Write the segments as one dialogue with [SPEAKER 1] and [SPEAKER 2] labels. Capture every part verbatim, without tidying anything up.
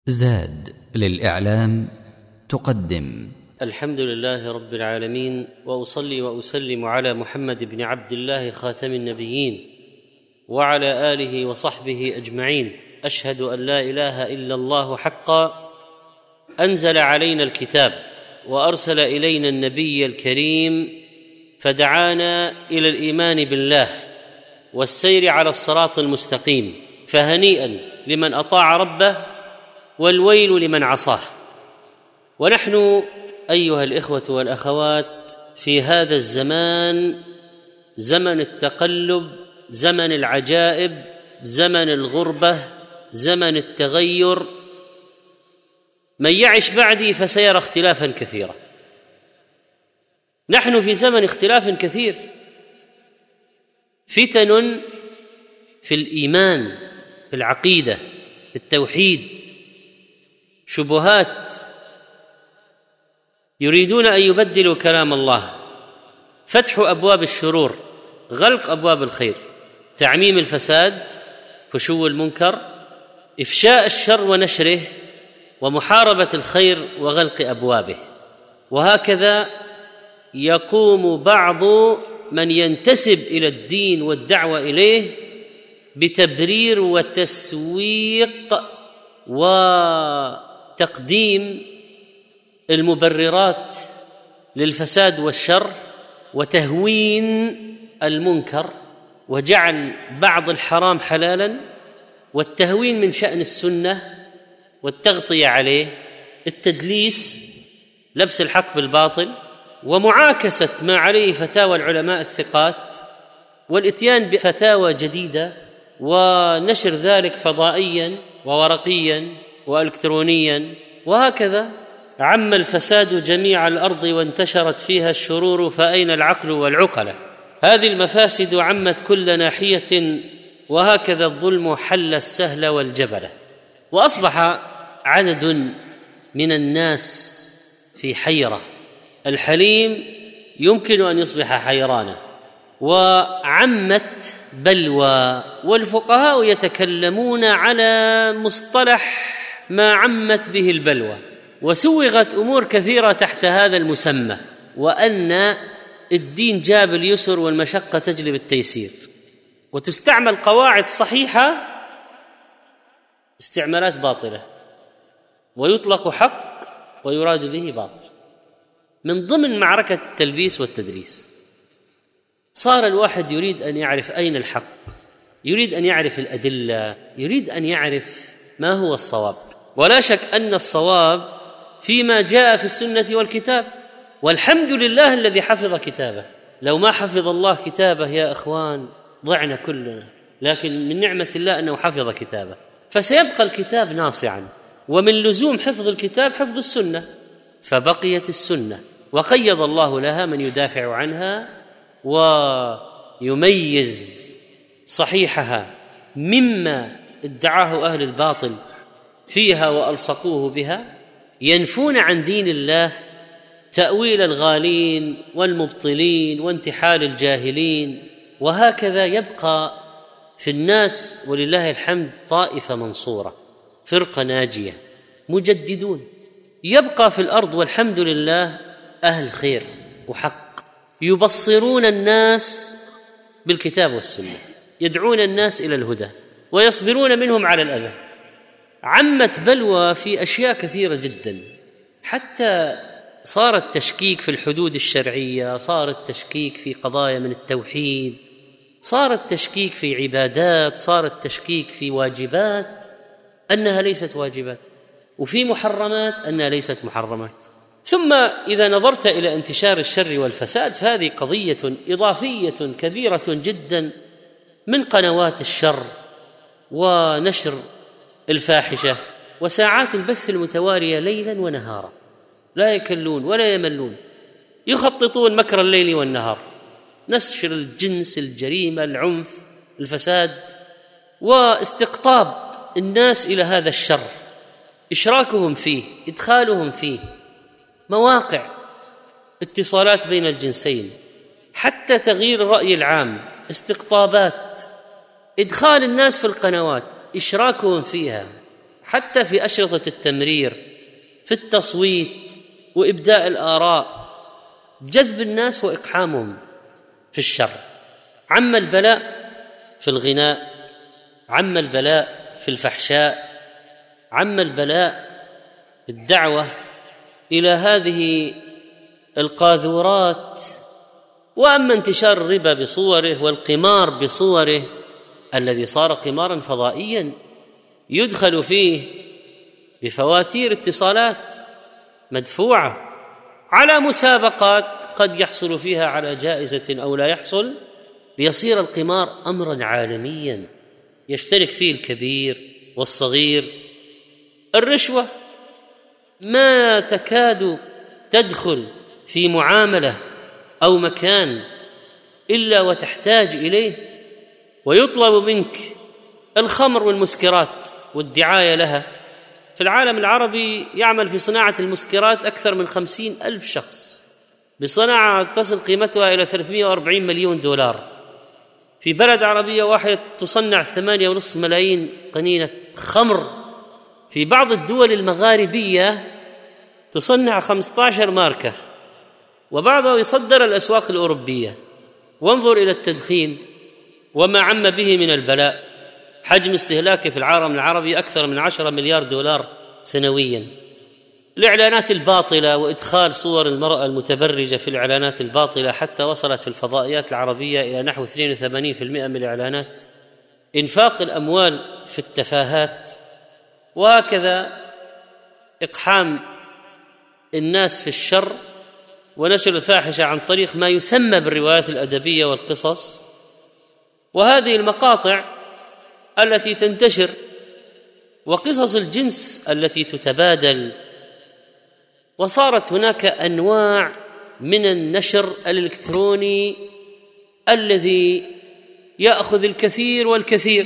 [SPEAKER 1] زاد للإعلام تقدم.
[SPEAKER 2] الحمد لله رب العالمين، وأصلي وأسلم على محمد بن عبد الله خاتم النبيين وعلى آله وصحبه أجمعين. أشهد أن لا إله إلا الله حقا، أنزل علينا الكتاب وأرسل إلينا النبي الكريم، فدعانا إلى الإيمان بالله والسير على الصراط المستقيم، فهنيئا لمن أطاع ربه والويل لمن عصاه. ونحن أيها الإخوة والأخوات في هذا الزمان، زمن التقلب، زمن العجائب، زمن الغربة، زمن التغير. من يعش بعدي فسيرى اختلافا كثيرا. نحن في زمن اختلاف كثير، فتن في الإيمان، في العقيدة، في التوحيد، شبهات، يريدون أن يبدلوا كلام الله، فتح أبواب الشرور، غلق أبواب الخير، تعميم الفساد، فشو المنكر، إفشاء الشر ونشره، ومحاربة الخير وغلق أبوابه. وهكذا يقوم بعض من ينتسب إلى الدين والدعوة إليه بتبرير وتسويق وتقديم المبررات للفساد والشر، وتهوين المنكر، وجعل بعض الحرام حلالا، والتهوين من شأن السنة والتغطية عليه، التدليس، لبس الحق بالباطل، ومعاكسة ما عليه فتاوى العلماء الثقات، والإتيان بفتاوى جديدة، ونشر ذلك فضائيا وورقيا وإلكترونيا. وهكذا عم الفساد جميع الأرض وانتشرت فيها الشرور، فأين العقل والعقلة؟ هذه المفاسد عمت كل ناحية، وهكذا الظلم حل السهل والجبل. وأصبح عدد من الناس في حيرة. الحليم يمكن أن يصبح حيرانا. وعمت بلوى، والفقهاء يتكلمون على مصطلح ما عمت به البلوى، وسوغت أمور كثيرة تحت هذا المسمى، وأن الدين جاب اليسر والمشقة تجلب التيسير، وتستعمل قواعد صحيحة استعمالات باطلة، ويطلق حق ويراد به باطل، من ضمن معركة التلبيس والتدليس. صار الواحد يريد أن يعرف أين الحق، يريد أن يعرف الأدلة، يريد أن يعرف ما هو الصواب. ولا شك أن الصواب فيما جاء في السنة والكتاب، والحمد لله الذي حفظ كتابه. لو ما حفظ الله كتابه يا أخوان ضعنا كلنا، لكن من نعمة الله أنه حفظ كتابه، فسيبقى الكتاب ناصعا. ومن لزوم حفظ الكتاب حفظ السنة، فبقيت السنة، وقيض الله لها من يدافع عنها ويميز صحيحها مما ادعاه أهل الباطل فيها وألصقوه بها، ينفون عن دين الله تأويل الغالين والمبطلين وانتحال الجاهلين. وهكذا يبقى في الناس ولله الحمد طائفة منصورة، فرقة ناجية، مجددون. يبقى في الأرض والحمد لله أهل خير وحق، يبصرون الناس بالكتاب والسنة، يدعون الناس إلى الهدى، ويصبرون منهم على الأذى. عمت بلوى في أشياء كثيرة جدا، حتى صار التشكيك في الحدود الشرعية، صار التشكيك في قضايا من التوحيد، صار التشكيك في عبادات، صار التشكيك في واجبات أنها ليست واجبات، وفي محرمات أنها ليست محرمات. ثم إذا نظرت إلى انتشار الشر والفساد، فهذه قضية إضافية كبيرة جدا، من قنوات الشر ونشر الفاحشة وساعات البث المتوالية ليلا ونهارا، لا يكلون ولا يملون، يخططون مكر الليل والنهار، نشر الجنس، الجريمة، العنف، الفساد، واستقطاب الناس إلى هذا الشر، إشراكهم فيه، إدخالهم فيه، مواقع، اتصالات بين الجنسين، حتى تغيير الرأي العام، استقطابات، إدخال الناس في القنوات، إشراكهم فيها، حتى في أشرطة التمرير، في التصويت وإبداء الآراء، جذب الناس وإقحامهم في الشر. عم البلاء في الغناء، عم البلاء في الفحشاء، عم البلاء الدعوة إلى هذه القاذورات. وأما انتشار الربا بصوره والقمار بصوره الذي صار قمارا فضائيا يدخل فيه بفواتير اتصالات مدفوعة على مسابقات قد يحصل فيها على جائزة أو لا يحصل، ليصير القمار أمرا عالميا يشترك فيه الكبير والصغير. الرشوة ما تكاد تدخل في معاملة أو مكان إلا وتحتاج إليه، ويطلب منك الخمر والمسكرات والدعاية لها. في العالم العربي يعمل في صناعة المسكرات أكثر من خمسين ألف شخص، بصناعة تصل قيمتها إلى ثلاثمائة وأربعين مليون دولار. في بلد عربية واحدة تصنع ثمانية ونصف ملايين قنينة خمر. في بعض الدول المغاربية تصنع خمسة عشر ماركة، وبعضها يصدر الأسواق الأوروبية. وانظر إلى التدخين وما عم به من البلاء. حجم استهلاكه في العالم العربي أكثر من عشرة مليار دولار سنويا. الإعلانات الباطلة وإدخال صور المرأة المتبرجة في الإعلانات الباطلة حتى وصلت في الفضائيات العربية إلى نحو اثنين وثمانين بالمئة من الإعلانات. إنفاق الأموال في التفاهات، وهكذا إقحام الناس في الشر ونشر الفاحشة عن طريق ما يسمى بالروايات الأدبية والقصص. وهذه المقاطع التي تنتشر وقصص الجنس التي تتبادل، وصارت هناك أنواع من النشر الإلكتروني الذي يأخذ الكثير والكثير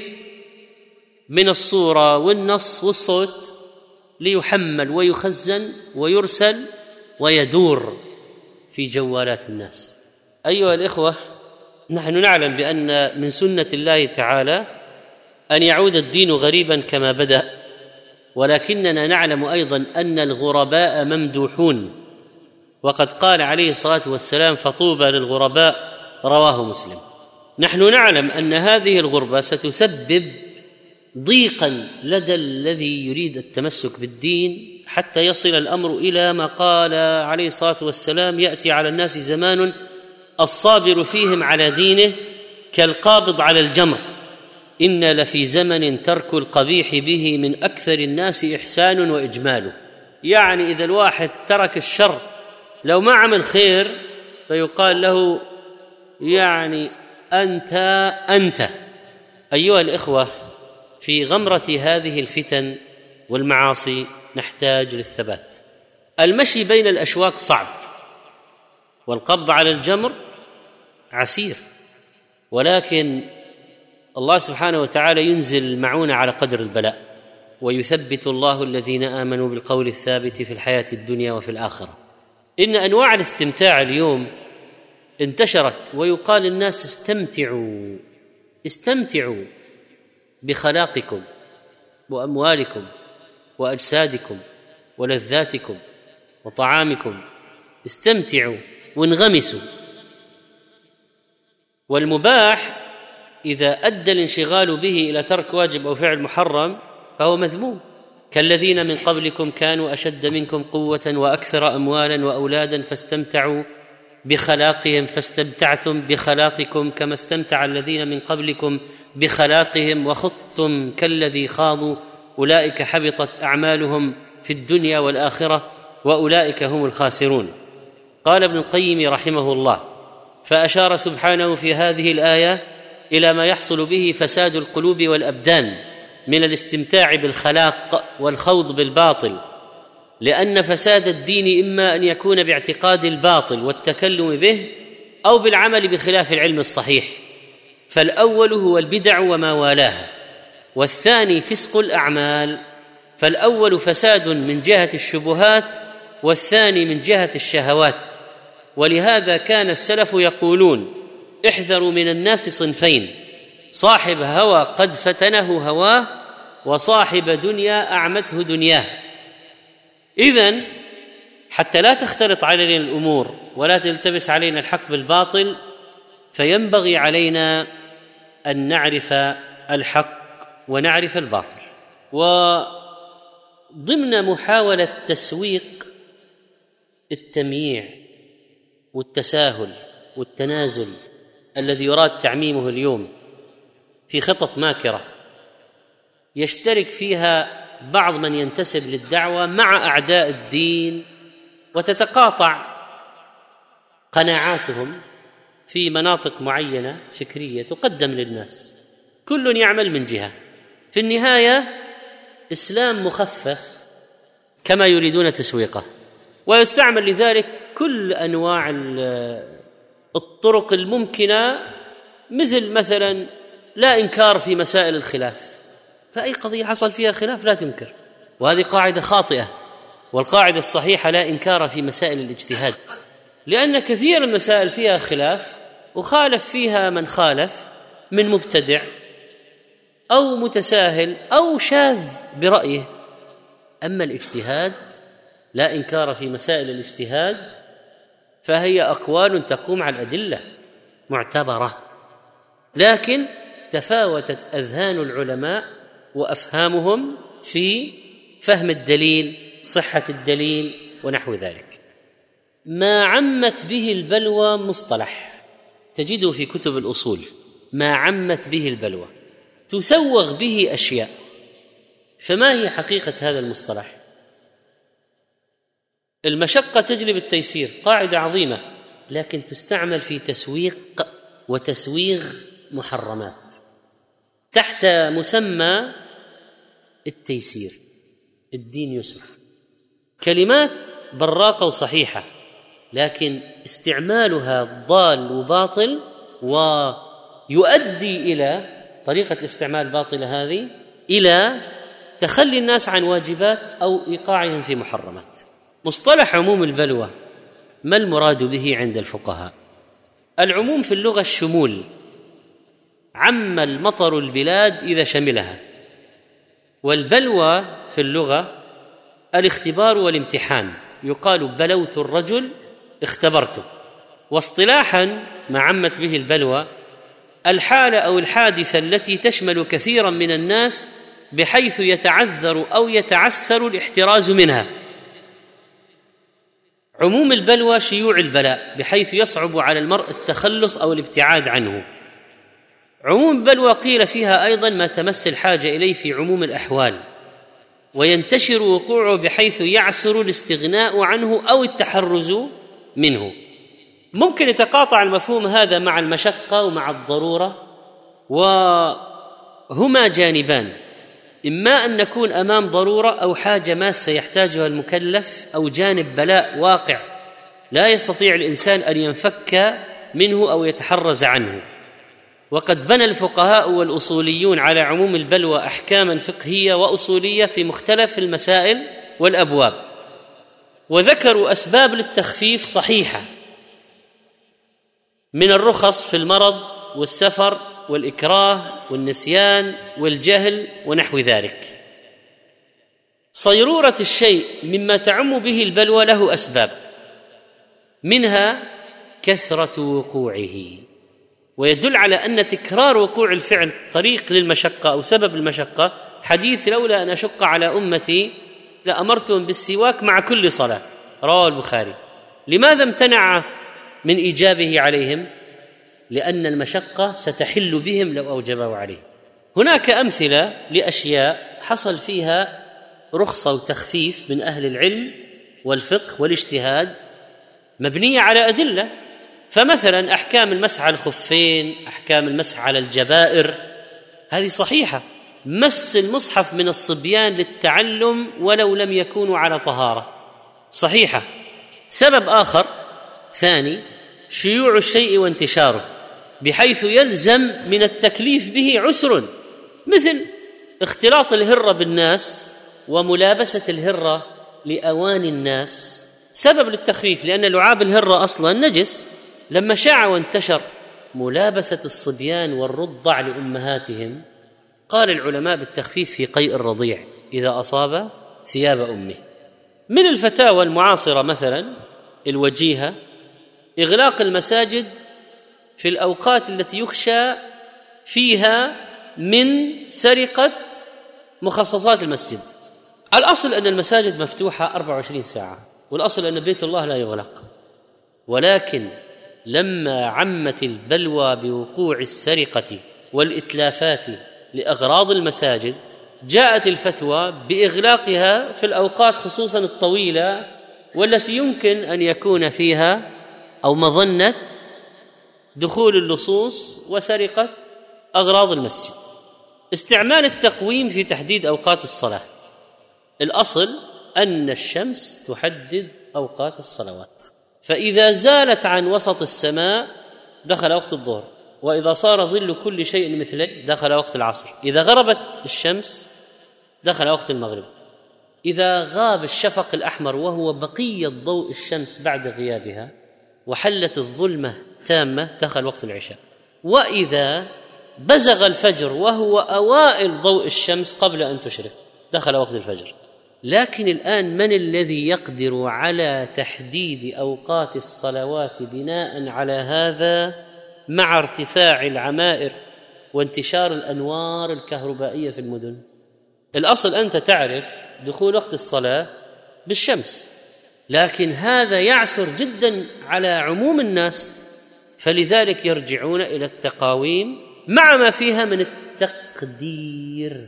[SPEAKER 2] من الصورة والنص والصوت ليحمل ويخزن ويرسل ويدور في جوالات الناس. أيها الإخوة، نحن نعلم بأن من سنة الله تعالى أن يعود الدين غريبا كما بدأ، ولكننا نعلم أيضا أن الغرباء ممدوحون، وقد قال عليه الصلاة والسلام: فطوبى للغرباء، رواه مسلم. نحن نعلم أن هذه الغربة ستسبب ضيقا لدى الذي يريد التمسك بالدين، حتى يصل الأمر إلى ما قال عليه الصلاة والسلام: يأتي على الناس زمان الصابر فيهم على دينه كالقابض على الجمر، إن لفي زمن ترك القبيح به من أكثر الناس إحسان وإجماله. يعني إذا الواحد ترك الشر لو ما عمل خير فيقال له يعني أنت أنت. أيها الإخوة، في غمرة هذه الفتن والمعاصي نحتاج للثبات. المشي بين الأشواك صعب، والقبض على الجمر عسير، ولكن الله سبحانه وتعالى ينزل المعونة على قدر البلاء، ويثبت الله الذين آمنوا بالقول الثابت في الحياة الدنيا وفي الآخرة. إن أنواع الاستمتاع اليوم انتشرت، ويقال للناس: استمتعوا استمتعوا بخلاقكم وأموالكم وأجسادكم ولذاتكم وطعامكم، استمتعوا وانغمسوا. والمباح إذا أدى الانشغال به إلى ترك واجب أو فعل محرم فهو مذموم. كالذين من قبلكم كانوا أشد منكم قوة وأكثر أموالا وأولادا فاستمتعوا بخلاقهم فاستمتعتم بخلاقكم كما استمتع الذين من قبلكم بخلاقهم وخضتم كالذي خاضوا أولئك حبطت أعمالهم في الدنيا والآخرة وأولئك هم الخاسرون. قال ابن القيم رحمه الله: فأشار سبحانه في هذه الآية إلى ما يحصل به فساد القلوب والأبدان من الاستمتاع بالخلاق والخوض بالباطل، لأن فساد الدين إما أن يكون باعتقاد الباطل والتكلم به، أو بالعمل بخلاف العلم الصحيح، فالأول هو البدع وما والاها، والثاني فسق الأعمال. فالأول فساد من جهة الشبهات، والثاني من جهة الشهوات. ولهذا كان السلف يقولون: احذروا من الناس صنفين، صاحب هوى قد فتنه هواه، وصاحب دنيا أعمته دنياه. إذن حتى لا تختلط علينا الأمور ولا تلتبس علينا الحق بالباطل، فينبغي علينا أن نعرف الحق ونعرف الباطل. وضمن محاولة تسويق التمييع والتساهل والتنازل الذي يراد تعميمه اليوم في خطط ماكرة يشترك فيها بعض من ينتسب للدعوة مع أعداء الدين، وتتقاطع قناعاتهم في مناطق معينة فكرية تقدم للناس، كل يعمل من جهة. في النهاية إسلام مخفف كما يريدون تسويقه، ويستعمل لذلك كل أنواع الطرق الممكنة، مثل مثلا لا إنكار في مسائل الخلاف، فأي قضية حصل فيها خلاف لا تنكر، وهذه قاعدة خاطئة. والقاعدة الصحيحة لا إنكار في مسائل الاجتهاد، لأن كثير من المسائل فيها خلاف وخالف فيها من خالف من مبتدع أو متساهل أو شاذ برأيه. أما الاجتهاد لا إنكار في مسائل الاجتهاد، فهي أقوال تقوم على الأدلة معتبرة، لكن تفاوتت أذهان العلماء وأفهامهم في فهم الدليل، صحة الدليل ونحو ذلك. ما عمت به البلوى مصطلح تجده في كتب الأصول، ما عمت به البلوى تسوغ به أشياء. فما هي حقيقة هذا المصطلح؟ المشقة تجلب التيسير، قاعدة عظيمة، لكن تستعمل في تسويق وتسويغ محرمات تحت مسمى التيسير. الدين يسر، كلمات براقة وصحيحة، لكن استعمالها ضال وباطل، ويؤدي إلى طريقة الاستعمال الباطلة هذه إلى تخلي الناس عن واجبات أو إيقاعهم في محرمات. مصطلح عموم البلوى ما المراد به عند الفقهاء؟ العموم في اللغة الشمول، عم المطر البلاد إذا شملها، والبلوى في اللغة الاختبار والامتحان، يقال بلوت الرجل اختبرته. واصطلاحا ما عمت به البلوى الحالة أو الحادثة التي تشمل كثيرا من الناس بحيث يتعذر أو يتعسر الاحتراز منها. عموم البلوى شيوع البلاء بحيث يصعب على المرء التخلص أو الابتعاد عنه. عموم البلوى قيل فيها أيضا ما تمس الحاجة إليه في عموم الأحوال، وينتشر وقوعه بحيث يعسر الاستغناء عنه أو التحرز منه. ممكن يتقاطع المفهوم هذا مع المشقة ومع الضرورة، وهما جانبان، إما أن نكون أمام ضرورة أو حاجة ماسة يحتاجها المكلف، أو جانب بلاء واقع لا يستطيع الإنسان أن ينفك منه أو يتحرز عنه. وقد بنى الفقهاء والأصوليون على عموم البلوى أحكاما فقهية وأصولية في مختلف المسائل والأبواب، وذكروا أسباب للتخفيف صحيحة من الرخص في المرض والسفر والإكراه والنسيان والجهل ونحو ذلك. صيرورة الشيء مما تعم به البلوى له أسباب، منها كثرة وقوعه، ويدل على أن تكرار وقوع الفعل طريق للمشقة أو سبب المشقة. حديث لولا أن أشق على أمتي لأمرتهم بالسواك مع كل صلاة، رواه البخاري. لماذا امتنع من إيجابه عليهم؟ لأن المشقة ستحل بهم لو أوجبه عليه. هناك أمثلة لأشياء حصل فيها رخصة وتخفيف من أهل العلم والفقه والاجتهاد مبنية على أدلة. فمثلا أحكام المسح على الخفين، أحكام المسح على الجبائر، هذه صحيحة. مس المصحف من الصبيان للتعلم ولو لم يكونوا على طهارة، صحيحة. سبب آخر ثاني شيوع الشيء وانتشاره بحيث يلزم من التكليف به عسر، مثل اختلاط الهرة بالناس وملابسة الهرة لأواني الناس، سبب للتخفيف، لأن لعاب الهرة أصلا نجس. لما شاع وانتشر ملابسة الصبيان والرضع لأمهاتهم قال العلماء بالتخفيف في قيء الرضيع إذا أصاب ثياب أمه. من الفتاوى المعاصرة مثلا الوجيهة إغلاق المساجد في الأوقات التي يخشى فيها من سرقة مخصصات المسجد. الأصل أن المساجد مفتوحة أربع وعشرين ساعة، والأصل أن بيت الله لا يغلق، ولكن لما عمت البلوى بوقوع السرقة والإتلافات لأغراض المساجد جاءت الفتوى بإغلاقها في الأوقات خصوصا الطويلة والتي يمكن أن يكون فيها أو مظنة دخول اللصوص وسرقة أغراض المسجد. استعمال التقويم في تحديد أوقات الصلاة، الأصل أن الشمس تحدد أوقات الصلوات، فإذا زالت عن وسط السماء دخل وقت الظهر، وإذا صار ظل كل شيء مثله دخل وقت العصر، إذا غربت الشمس دخل وقت المغرب، إذا غاب الشفق الأحمر وهو بقية ضوء الشمس بعد غيابها وحلت الظلمة تامة دخل وقت العشاء، وإذا بزغ الفجر وهو أوائل ضوء الشمس قبل أن تشرق دخل وقت الفجر. لكن الآن من الذي يقدر على تحديد أوقات الصلوات بناء على هذا مع ارتفاع العمائر وانتشار الأنوار الكهربائية في المدن؟ الأصل أنت تعرف دخول وقت الصلاة بالشمس، لكن هذا يعسر جدا على عموم الناس، فلذلك يرجعون إلى التقاويم مع ما فيها من التقدير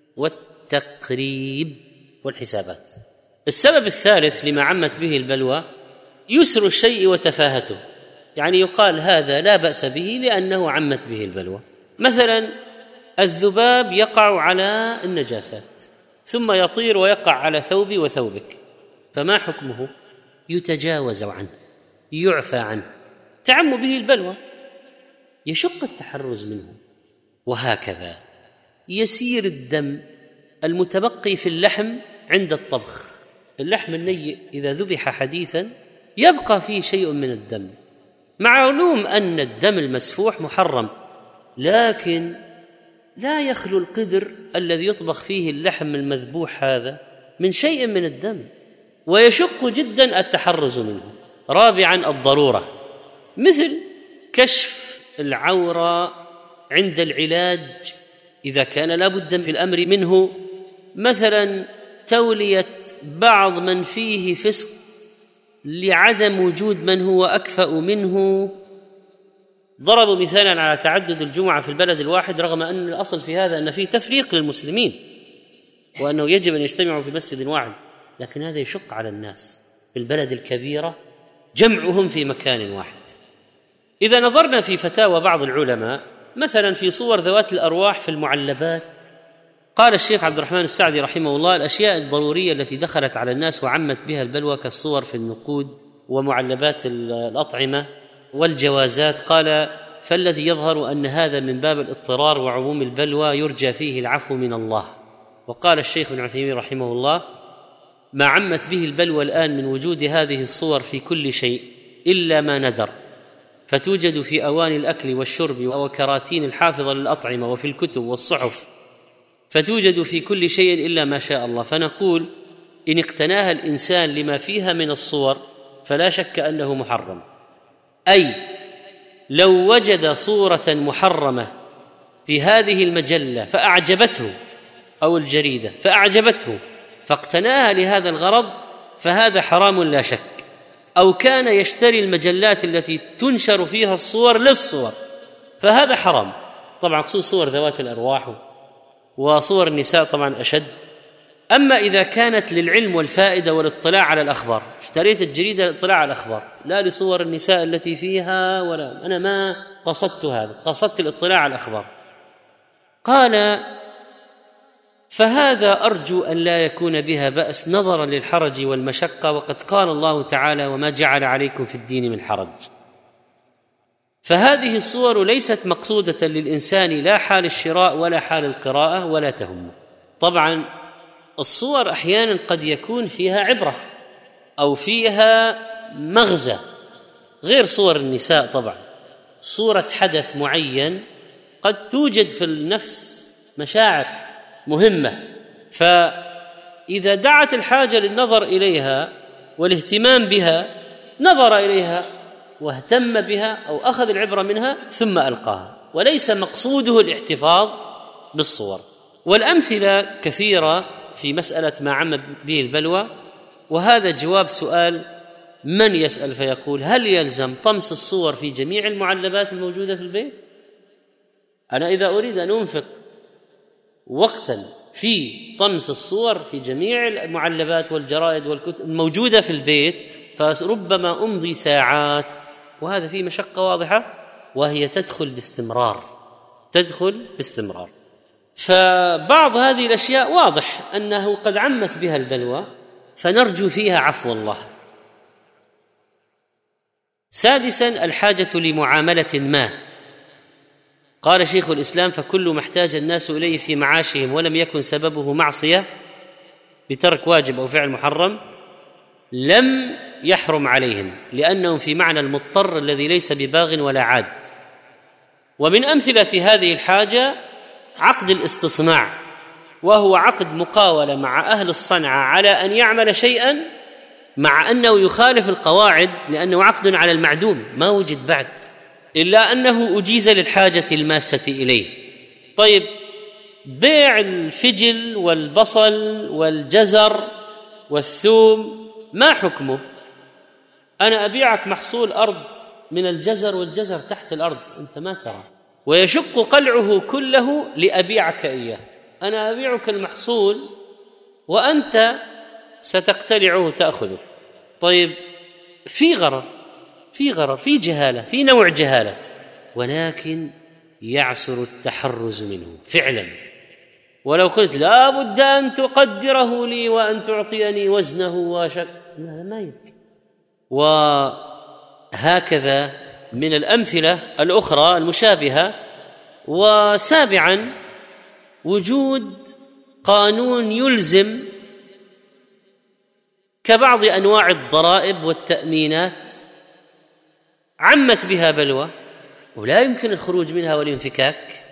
[SPEAKER 2] والتقريب والحسابات. السبب الثالث لما عمت به البلوى يسر الشيء وتفاهته، يعني يقال هذا لا بأس به لأنه عمت به البلوى. مثلا الذباب يقع على النجاسات ثم يطير ويقع على ثوبي وثوبك، فما حكمه؟ يتجاوز عنه، يعفى عنه، تعم به البلوى، يشق التحرز منه. وهكذا يسير الدم المتبقي في اللحم عند الطبخ، اللحم النيء إذا ذبح حديثا يبقى فيه شيء من الدم، معلوم أن الدم المسفوح محرم، لكن لا يخلو القدر الذي يطبخ فيه اللحم المذبوح هذا من شيء من الدم، ويشق جدا التحرز منه. رابعا الضرورة، مثل كشف العورة عند العلاج إذا كان لا بد في الأمر منه، مثلا تولية بعض من فيه فسق لعدم وجود من هو أكفأ منه. ضربوا مثالا على تعدد الجمعة في البلد الواحد، رغم أن الأصل في هذا أن فيه تفريق للمسلمين وأنه يجب أن يجتمعوا في مسجد واحد، لكن هذا يشق على الناس في البلد الكبيرة جمعهم في مكان واحد. إذا نظرنا في فتاوى بعض العلماء مثلا في صور ذوات الأرواح في المعلبات، قال الشيخ عبد الرحمن السعدي رحمه الله الأشياء الضرورية التي دخلت على الناس وعمت بها البلوى كالصور في النقود ومعلبات الأطعمة والجوازات، قال فالذي يظهر أن هذا من باب الاضطرار وعموم البلوى يرجى فيه العفو من الله. وقال الشيخ ابن عثيمين رحمه الله ما عمت به البلوى الآن من وجود هذه الصور في كل شيء إلا ما ندر، فتوجد في أواني الأكل والشرب وكراتين الحافظة للأطعمة وفي الكتب والصحف، فتوجد في كل شيء إلا ما شاء الله. فنقول إن اقتناها الإنسان لما فيها من الصور فلا شك أنه محرم، أي لو وجد صورة محرمة في هذه المجلة فأعجبته أو الجريدة فأعجبته فاقتناها لهذا الغرض فهذا حرام لا شك، أو كان يشتري المجلات التي تنشر فيها الصور للصور فهذا حرام. طبعا خصوص صور ذوات الأرواح وصور النساء طبعا أشد. أما إذا كانت للعلم والفائدة والاطلاع على الأخبار، اشتريت الجريدة للاطلاع على الأخبار لا لصور النساء التي فيها، ولا أنا ما قصدت هذا، قصدت الاطلاع على الأخبار. قال فهذا أرجو أن لا يكون بها بأس نظرا للحرج والمشقة، وقد قال الله تعالى وما جعل عليكم في الدين من حرج. فهذه الصور ليست مقصودة للإنسان لا حال الشراء ولا حال القراءة ولا تهمه. طبعا الصور أحيانا قد يكون فيها عبرة أو فيها مغزى غير صور النساء. طبعا صورة حدث معين قد توجد في النفس مشاعر مهمة، فإذا دعت الحاجة للنظر إليها والاهتمام بها نظر إليها واهتم بها أو أخذ العبرة منها ثم ألقاها، وليس مقصوده الاحتفاظ بالصور. والأمثلة كثيرة في مسألة ما عمت به البلوى، وهذا جواب سؤال من يسأل فيقول: هل يلزم طمس الصور في جميع المعلبات الموجودة في البيت؟ أنا إذا أريد أن أنفق وقتا في طمس الصور في جميع المعلبات والجرائد والكتب الموجودة في البيت فربما أمضي ساعات، وهذا فيه مشقة واضحة، وهي تدخل باستمرار تدخل باستمرار. فبعض هذه الأشياء واضح أنه قد عمت بها البلوى، فنرجو فيها عفو الله. سادسا الحاجة لمعاملة ما. قال شيخ الإسلام: فكل ما احتاج الناس إليه في معاشهم ولم يكن سببه معصية بترك واجب أو فعل محرم لم يحرم عليهم، لأنهم في معنى المضطر الذي ليس بباغ ولا عاد. ومن أمثلة هذه الحاجة عقد الاستصناع، وهو عقد مقاولة مع أهل الصنعة على أن يعمل شيئا مع أنه يخالف القواعد، لأنه عقد على المعدوم ما وجد بعد، إلا أنه أجيز للحاجة الماسة إليه. طيب، بيع الفجل والبصل والجزر والثوم ما حكمه؟ أنا أبيعك محصول أرض من الجزر، والجزر تحت الأرض أنت ما ترى، ويشق قلعه كله لأبيعك إياه. أنا أبيعك المحصول وأنت ستقتلعه تأخذه. طيب، في غرر في غرر في جهالة، في نوع جهالة، ولكن يعسر التحرز منه فعلا. ولو قلت لا بد أن تقدره لي وأن تعطيني وزنه وشك، هذا ما يمكن. وهكذا من الأمثلة الأخرى المشابهة. وسابعا وجود قانون يلزم كبعض أنواع الضرائب والتأمينات عمت بها بلوى ولا يمكن الخروج منها والانفكاك،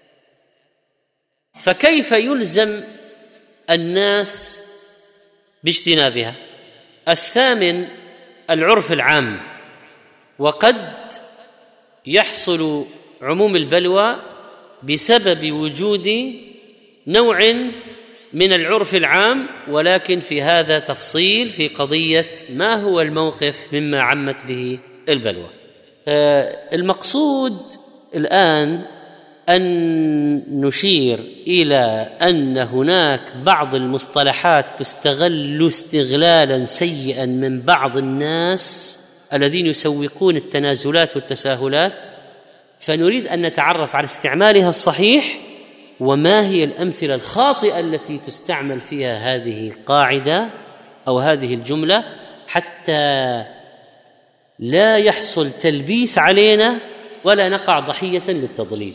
[SPEAKER 2] فكيف يلزم الناس باجتنابها؟ الثامن العرف العام. وقد يحصل عموم البلوى بسبب وجود نوع من العرف العام، ولكن في هذا تفصيل في قضية ما هو الموقف مما عمت به البلوى. المقصود الآن أن نشير إلى أن هناك بعض المصطلحات تستغل استغلالا سيئا من بعض الناس الذين يسوقون التنازلات والتساهلات، فنريد أن نتعرف على استعمالها الصحيح وما هي الأمثلة الخاطئة التي تستعمل فيها هذه القاعدة أو هذه الجملة، حتى لا يحصل تلبيس علينا ولا نقع ضحية للتضليل.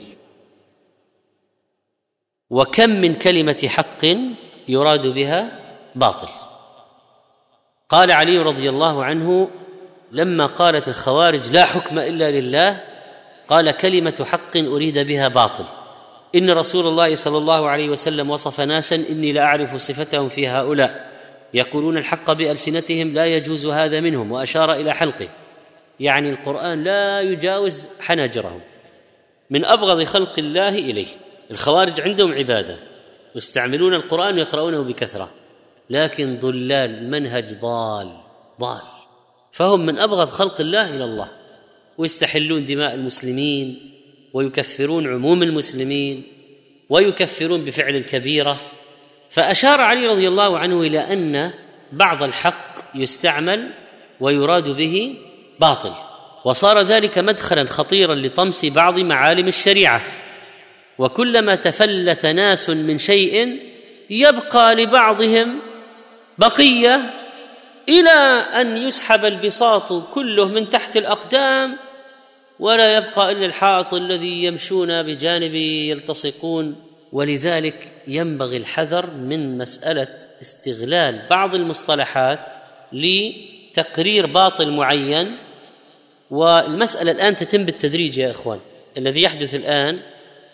[SPEAKER 2] وكم من كلمة حق يراد بها باطل. قال علي رضي الله عنه لما قالت الخوارج لا حكم إلا لله، قال: كلمة حق أريد بها باطل. إن رسول الله صلى الله عليه وسلم وصف ناسا إني لا أعرف صفتهم في هؤلاء يقولون الحق بألسنتهم لا يجوز هذا منهم، وأشار إلى حلقه، يعني القرآن لا يجاوز حناجرهم، من أبغض خلق الله إليه. الخوارج عندهم عبادة ويستعملون القرآن ويقرؤونه بكثرة، لكن ضلال، منهج ضال ضال، فهم من أبغض خلق الله إلى الله، ويستحلون دماء المسلمين ويكفرون عموم المسلمين ويكفرون بفعل الكبيرة. فأشار علي رضي الله عنه إلى أن بعض الحق يستعمل ويراد به باطل، وصار ذلك مدخلا خطيرا لطمس بعض معالم الشريعة. وكلما تفلت ناس من شيء يبقى لبعضهم بقية إلى أن يسحب البساط كله من تحت الأقدام، ولا يبقى إلا الحائط الذي يمشون بجانبه يلتصقون. ولذلك ينبغي الحذر من مسألة استغلال بعض المصطلحات لتقرير باطل معين. والمسألة الآن تتم بالتدريج يا إخوان. الذي يحدث الآن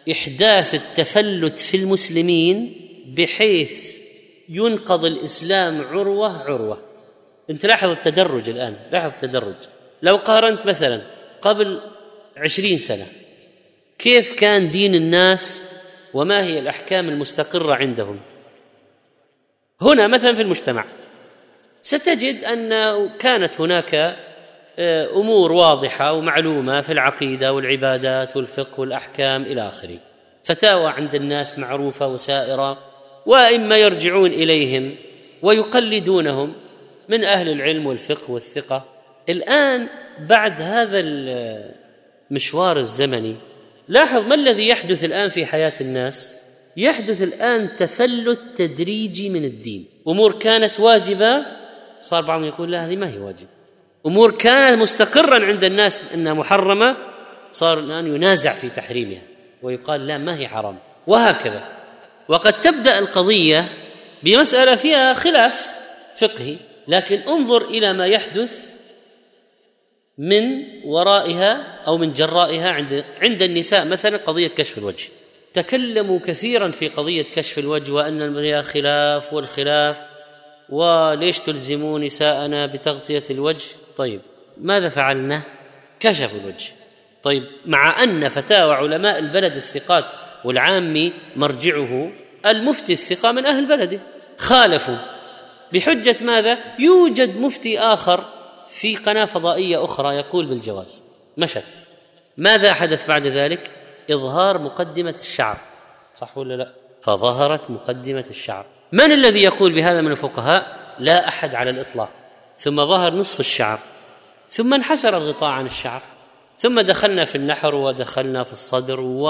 [SPEAKER 2] إحداث التفلت في المسلمين بحيث ينقض الإسلام عروة عروة. أنت لاحظ التدرج الآن، لاحظ التدرج. لو قارنت مثلا قبل عشرين سنة كيف كان دين الناس وما هي الأحكام المستقرة عندهم، هنا مثلا في المجتمع ستجد أن كانت هناك أمور واضحة ومعلومة في العقيدة والعبادات والفقه والأحكام إلى آخره، فتاوى عند الناس معروفة وسائرة، وإما يرجعون إليهم ويقلدونهم من أهل العلم والفقه والثقة. الآن بعد هذا المشوار الزمني لاحظ ما الذي يحدث الآن في حياة الناس. يحدث الآن تفلت تدريجي من الدين. أمور كانت واجبة صار بعضهم يقول لا هذه ما هي واجب. أمور كانت مستقرا عند الناس أنها محرمة صار الآن ينازع في تحريمها ويقال لا ما هي حرام، وهكذا. وقد تبدأ القضية بمسألة فيها خلاف فقهي، لكن انظر إلى ما يحدث من ورائها أو من جرائها. عند عند النساء مثلا قضية كشف الوجه، تكلموا كثيرا في قضية كشف الوجه وأن فيها خلاف والخلاف، وليش تلزمون نساءنا بتغطية الوجه؟ طيب ماذا فعلنا؟ كشفوا الوجه. طيب مع أن فتاوى علماء البلد الثقات والعامي مرجعه المفتي الثقة من أهل بلده خالفوا بحجة ماذا؟ يوجد مفتي آخر في قناة فضائية أخرى يقول بالجواز. مشت. ماذا حدث بعد ذلك؟ إظهار مقدمة الشعر، صح ولا لا؟ فظهرت مقدمة الشعر. من الذي يقول بهذا من الفقهاء؟ لا أحد على الإطلاق. ثم ظهر نصف الشعر، ثم انحسر الغطاء عن الشعر، ثم دخلنا في النحر ودخلنا في الصدر، و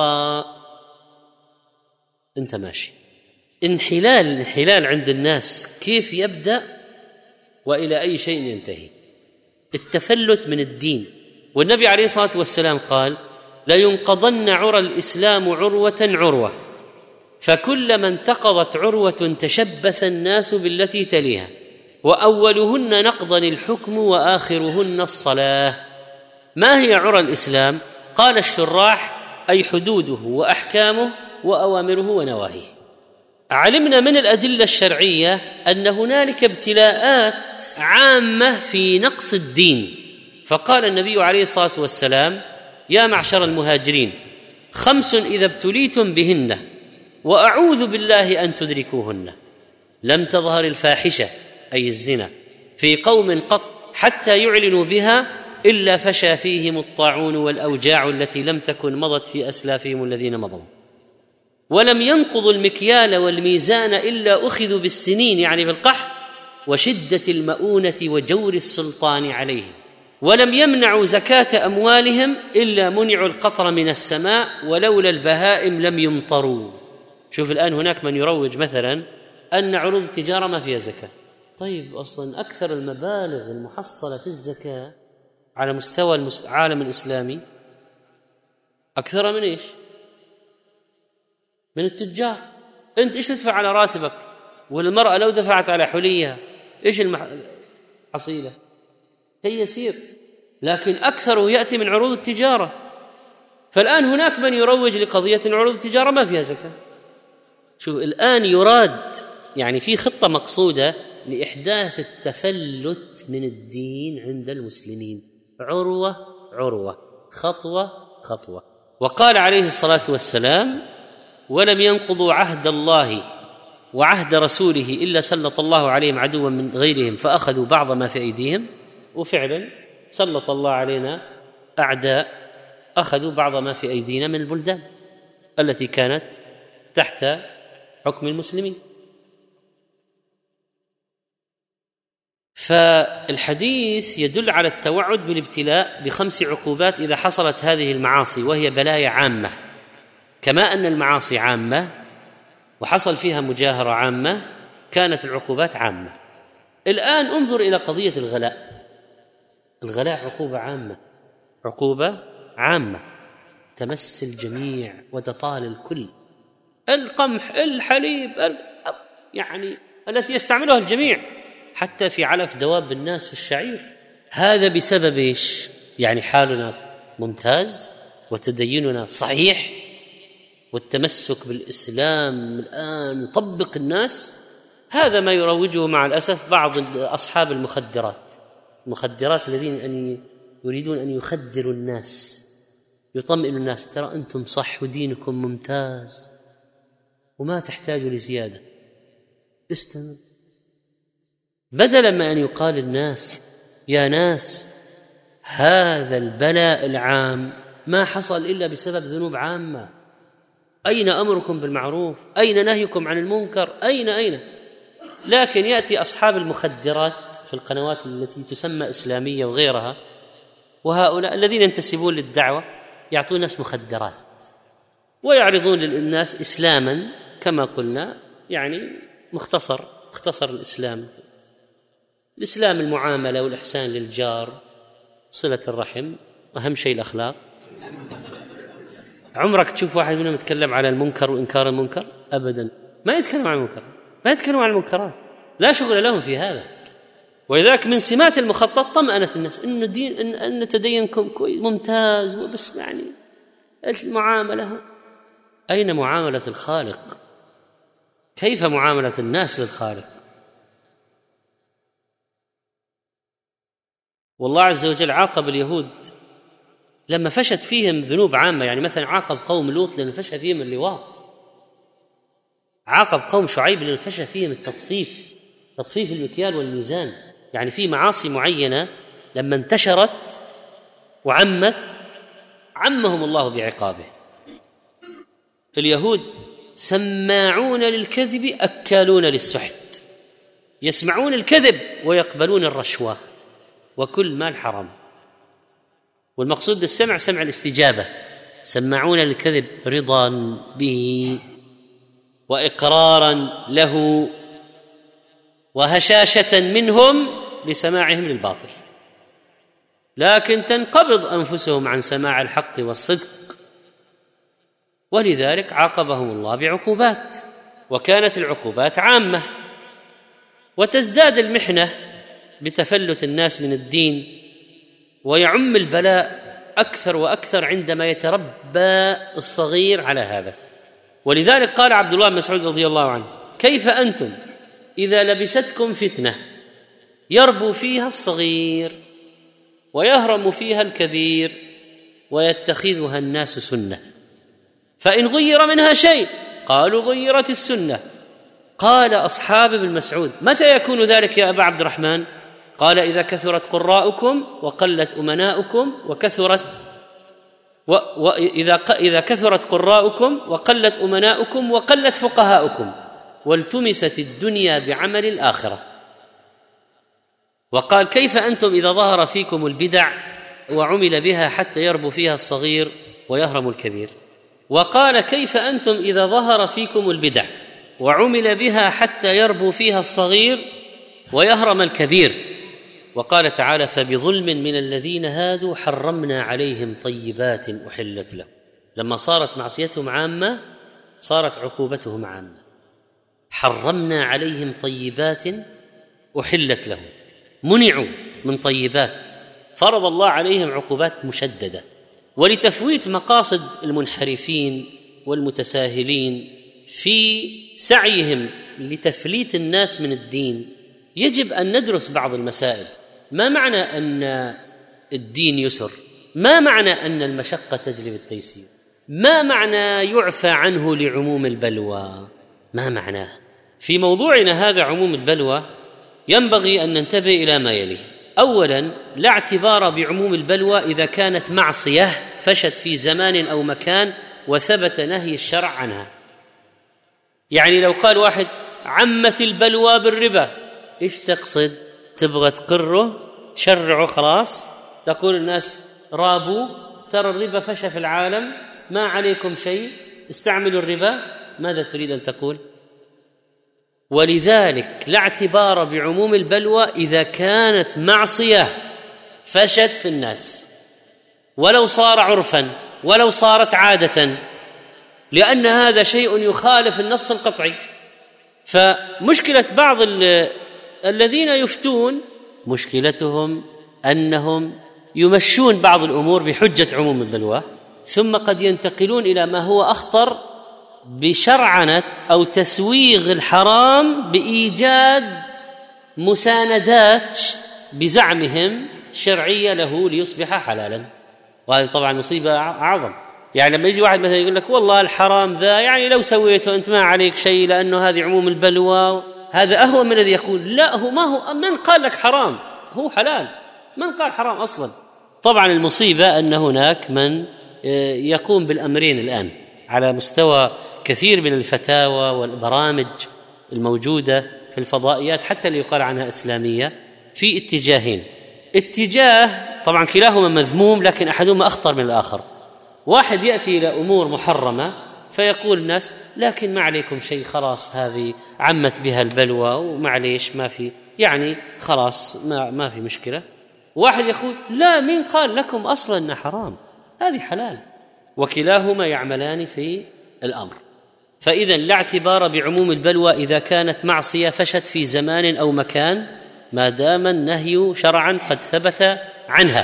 [SPEAKER 2] انت ماشي. انحلال انحلال عند الناس كيف يبدأ وإلى أي شيء ينتهي؟ التفلت من الدين. والنبي عليه الصلاة والسلام قال لا ينقضن عرى الإسلام عروة عروة، فكلما انتقضت عروة تشبث الناس بالتي تليها، وأولهن نقضا الحكم وآخرهن الصلاة. ما هي عرى الإسلام؟ قال الشراح أي حدوده وأحكامه وأوامره ونواهيه. علمنا من الأدلة الشرعية أن هنالك ابتلاءات عامة في نقص الدين، فقال النبي عليه الصلاة والسلام يا معشر المهاجرين خمس إذا ابتليتم بهن وأعوذ بالله أن تدركوهن: لم تظهر الفاحشة أي الزنا في قوم قط حتى يعلنوا بها إلا فشى فيهم الطاعون والأوجاع التي لم تكن مضت في أسلافهم الذين مضوا، ولم ينقضوا المكيال والميزان إلا أخذوا بالسنين يعني بالقحط وشدة المؤونة وجور السلطان عليهم، ولم يمنعوا زكاة أموالهم إلا منعوا القطر من السماء ولولا البهائم لم يمطروا. شوف الآن هناك من يروج مثلا أن عروض التجارة ما فيها زكاة. طيب أصلا أكثر المبالغ المحصلة في الزكاة على مستوى العالم الإسلامي أكثر من إيش؟ من التجار. أنت إيش تدفع على راتبك؟ والمرأة لو دفعت على حليها إيش الحصيلة؟ شيء يسير، لكن أكثره يأتي من عروض التجارة. فالآن هناك من يروج لقضية عروض التجارة ما فيها زكاة. شوف الآن يراد يعني في خطة مقصودة لإحداث التفلت من الدين عند المسلمين، عروة عروة، خطوة خطوة. وقال عليه الصلاة والسلام ولم ينقضوا عهد الله وعهد رسوله إلا سلط الله عليهم عدوا من غيرهم فأخذوا بعض ما في أيديهم. وفعلا سلط الله علينا أعداء أخذوا بعض ما في أيدينا من البلدان التي كانت تحت حكم المسلمين. فالحديث يدل على التوعد بالابتلاء بخمس عقوبات إذا حصلت هذه المعاصي، وهي بلايا عامة، كما أن المعاصي عامة وحصل فيها مجاهرة عامة كانت العقوبات عامة. الآن انظر إلى قضية الغلاء. الغلاء عقوبة عامة، عقوبة عامة تمس الجميع وتطال الكل. القمح، الحليب، يعني التي يستعملها الجميع، حتى في علف دواب الناس في الشعير. هذا بسبب إيش؟ يعني حالنا ممتاز وتديننا صحيح؟ والتمسك بالإسلام الآن يطبق الناس، هذا ما يروجه مع الأسف بعض أصحاب المخدرات المخدرات الذين أن يريدون أن يخدروا الناس، يطمئنوا الناس ترى أنتم صح ودينكم ممتاز وما تحتاجوا لزيادة، استمر. بدلا ما أن يقال الناس يا ناس هذا البلاء العام ما حصل إلا بسبب ذنوب عامة، أين أمركم بالمعروف؟ أين نهيكم عن المنكر؟ أين أين لكن يأتي أصحاب المخدرات في القنوات التي تسمى إسلامية وغيرها، وهؤلاء الذين ينتسبون للدعوة يعطون الناس مخدرات ويعرضون للناس إسلاما كما قلنا، يعني مختصر مختصر الإسلام الإسلام المعاملة والإحسان للجار، صلة الرحم، أهم شيء الأخلاق. عمرك تشوف واحد منهم يتكلم على المنكر وإنكار المنكر؟ أبدا، ما يتكلم عن المنكر، ما يتكلم عن المنكرات، لا شغل لهم في هذا. ولذلك من سمات المخطط طمأنة الناس إنه دين إن, أن تدينكم كويس ممتاز، وبس يعني المعاملة. أين معاملة الخالق؟ كيف معاملة الناس للخالق؟ والله عز وجل عاقب اليهود لما فشت فيهم ذنوب عامة، يعني مثلا عاقب قوم لوط لأن فشى فيهم اللواط، عاقب قوم شعيب لأن فشى فيهم التطفيف، تطفيف المكيال والميزان، يعني في معاصي معينة لما انتشرت وعمت عمهم الله بعقابه. اليهود سماعون للكذب أكالون للسحت، يسمعون الكذب ويقبلون الرشوة وكل مال حرام. والمقصود بالسمع سمع الاستجابة، سماعون للكذب رضا به وإقرارا له وهشاشة منهم لسماعهم للباطل، لكن تنقبض أنفسهم عن سماع الحق والصدق، ولذلك عاقبهم الله بعقوبات، وكانت العقوبات عامة. وتزداد المحنة بتفلت الناس من الدين، ويعم البلاء أكثر وأكثر عندما يتربى الصغير على هذا. ولذلك قال عبد الله بن مسعود رضي الله عنه: كيف أنتم إذا لبستكم فتنة يربو فيها الصغير ويهرم فيها الكبير ويتخذها الناس سنة، فإن غير منها شيء قالوا غيرت السنة. قال أصحاب ابن مسعود: متى يكون ذلك يا أبا عبد الرحمن؟ قال: إذا كثرت قراءكم وقلت أمناؤكم وكثرت و... وإذا ق... إذا كثرت قراءكم وقلت أمناؤكم وقلت فقهاؤكم والتمست الدنيا بعمل الآخرة. وقال: كيف أنتم إذا ظهر فيكم البدع وعمل بها حتى يربو فيها الصغير ويهرم الكبير. وقال: كيف أنتم إذا ظهر فيكم البدع وعمل بها حتى يربو فيها الصغير ويهرم الكبير. وقال تعالى: فبظلم من الذين هادوا حرمنا عليهم طيبات أحلت لهم. لما صارت معصيتهم عامة صارت عقوبتهم عامة، حرمنا عليهم طيبات أحلت لهم، منعوا من طيبات، فرض الله عليهم عقوبات مشددة. ولتفويت مقاصد المنحرفين والمتساهلين في سعيهم لتفليت الناس من الدين يجب أن ندرس بعض المسائل. ما معنى أن الدين يسر؟ ما معنى أن المشقة تجلب التيسير؟ ما معنى يعفى عنه لعموم البلوى؟ ما معناه؟ في موضوعنا هذا عموم البلوى ينبغي أن ننتبه إلى ما يلي. أولاً، لا اعتبار بعموم البلوى إذا كانت معصية فشت في زمان أو مكان وثبت نهي الشرع عنها. يعني لو قال واحد: عمت البلوى بالربا، إيش تقصد؟ تبغى تقره تشرعه خلاص، تقول الناس رابوا، ترى الربا فشى في العالم، ما عليكم شيء، استعملوا الربا. ماذا تريد أن تقول؟ ولذلك لا اعتبار بعموم البلوى إذا كانت معصية فشت في الناس، ولو صار عرفا ولو صارت عادة، لأن هذا شيء يخالف النص القطعي. فمشكلة بعض الذين يفتون مشكلتهم أنهم يمشون بعض الأمور بحجة عموم البلوى، ثم قد ينتقلون إلى ما هو أخطر بشرعنة أو تسويغ الحرام بإيجاد مساندات بزعمهم شرعية له ليصبح حلالا، وهذه طبعا مصيبة أعظم. يعني لما يجي واحد مثلا يقول لك والله الحرام ذا يعني لو سويته أنت ما عليك شيء لأنه هذه عموم البلوى، هذا أهون من الذي يقول لا هو ما هو من قال لك حرام هو حلال، من قال حرام أصلا. طبعا المصيبة أن هناك من يقوم بالأمرين الآن على مستوى كثير من الفتاوى والبرامج الموجودة في الفضائيات حتى اللي يقال عنها إسلامية في اتجاهين. اتجاه طبعا كلاهما مذموم لكن أحدهما أخطر من الآخر. واحد يأتي إلى أمور محرمة فيقول الناس لكن ما عليكم شيء، خلاص هذه عمت بها البلوى ومعليش ما في يعني خلاص ما, ما في مشكلة. واحد يقول لا مين قال لكم أصلا أنه حرام، هذه حلال، وكلاهما يعملان في الأمر. فإذا لا اعتبار بعموم البلوى إذا كانت معصية فشت في زمان أو مكان ما دام النهي شرعا قد ثبت عنها.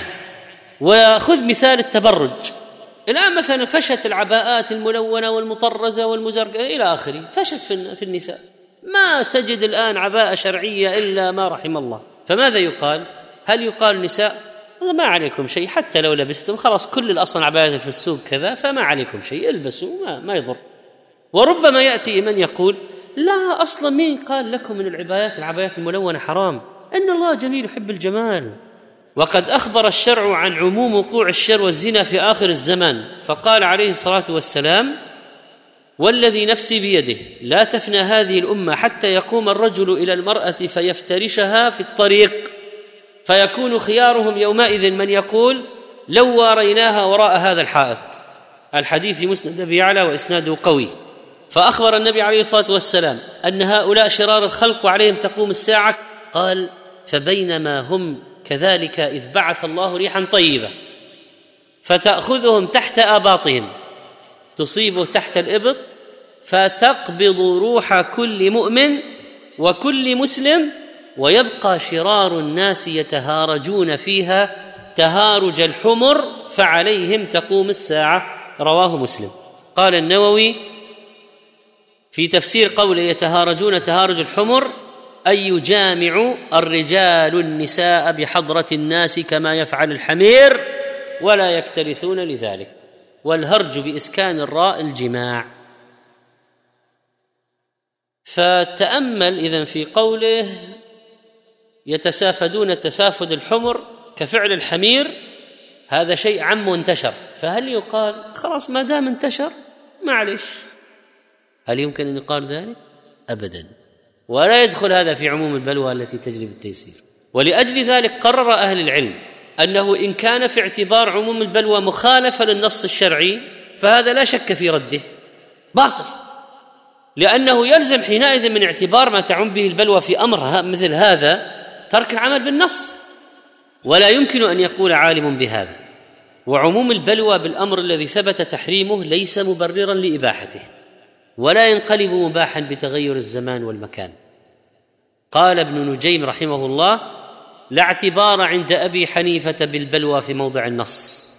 [SPEAKER 2] وخذ مثال التبرج، الآن مثلا فشت العباءات الملونة والمطرزة والمزرقة إلى آخره، فشت في النساء، ما تجد الآن عباءة شرعية إلا ما رحم الله. فماذا يقال؟ هل يقال النساء والله ما عليكم شيء حتى لو لبستم، خلاص كل الأصل عبايات في السوق كذا فما عليكم شيء البسوا ما, ما يضر. وربما يأتي من يقول لا أصلا مين قال لكم من العبايات العبايات الملونة حرام، إن الله جميل يحب الجمال، وقد أخبر الشرع عن عموم وقوع الشر والزنا في آخر الزمان، فقال عليه الصلاة والسلام والذي نفسي بيده لا تفنى هذه الأمة حتى يقوم الرجل إلى المرأة فيفترشها في الطريق فيكون خيارهم يومئذ من يقول لو واريناها وراء هذا الحائط. الحديث مسند أبي يعلى وإسناده قوي. فأخبر النبي عليه الصلاة والسلام أن هؤلاء شرار الخلق وعليهم تقوم الساعة، قال فبينما هم كذلك إذ بعث الله ريحا طيبة فتأخذهم تحت آباطهم تصيب تحت الإبط فتقبض روح كل مؤمن وكل مسلم ويبقى شرار الناس يتهارجون فيها تهارج الحمر فعليهم تقوم الساعة. رواه مسلم. قال النووي في تفسير قوله يتهارجون تهارج الحمر أي يجامع الرجال النساء بحضرة الناس كما يفعل الحمير ولا يكترثون لذلك، والهرج بإسكان الراء الجماع. فتأمل إذن في قوله يتسافدون تسافد الحمر كفعل الحمير، هذا شيء عم وانتشر، فهل يقال خلاص ما دام انتشر معلش؟ هل يمكن أن يقال ذلك؟ أبدا، ولا يدخل هذا في عموم البلوى التي تجلب التيسير. ولأجل ذلك قرر أهل العلم أنه إن كان في اعتبار عموم البلوى مخالفة للنص الشرعي فهذا لا شك في رده باطل، لأنه يلزم حينئذ من اعتبار ما تعم به البلوى في أمر مثل هذا ترك العمل بالنص، ولا يمكن أن يقول عالم بهذا. وعموم البلوى بالأمر الذي ثبت تحريمه ليس مبررا لإباحته ولا ينقلب مباحا بتغير الزمان والمكان. قال ابن نجيم رحمه الله لا اعتبار عند أبي حنيفة بالبلوى في موضع النص.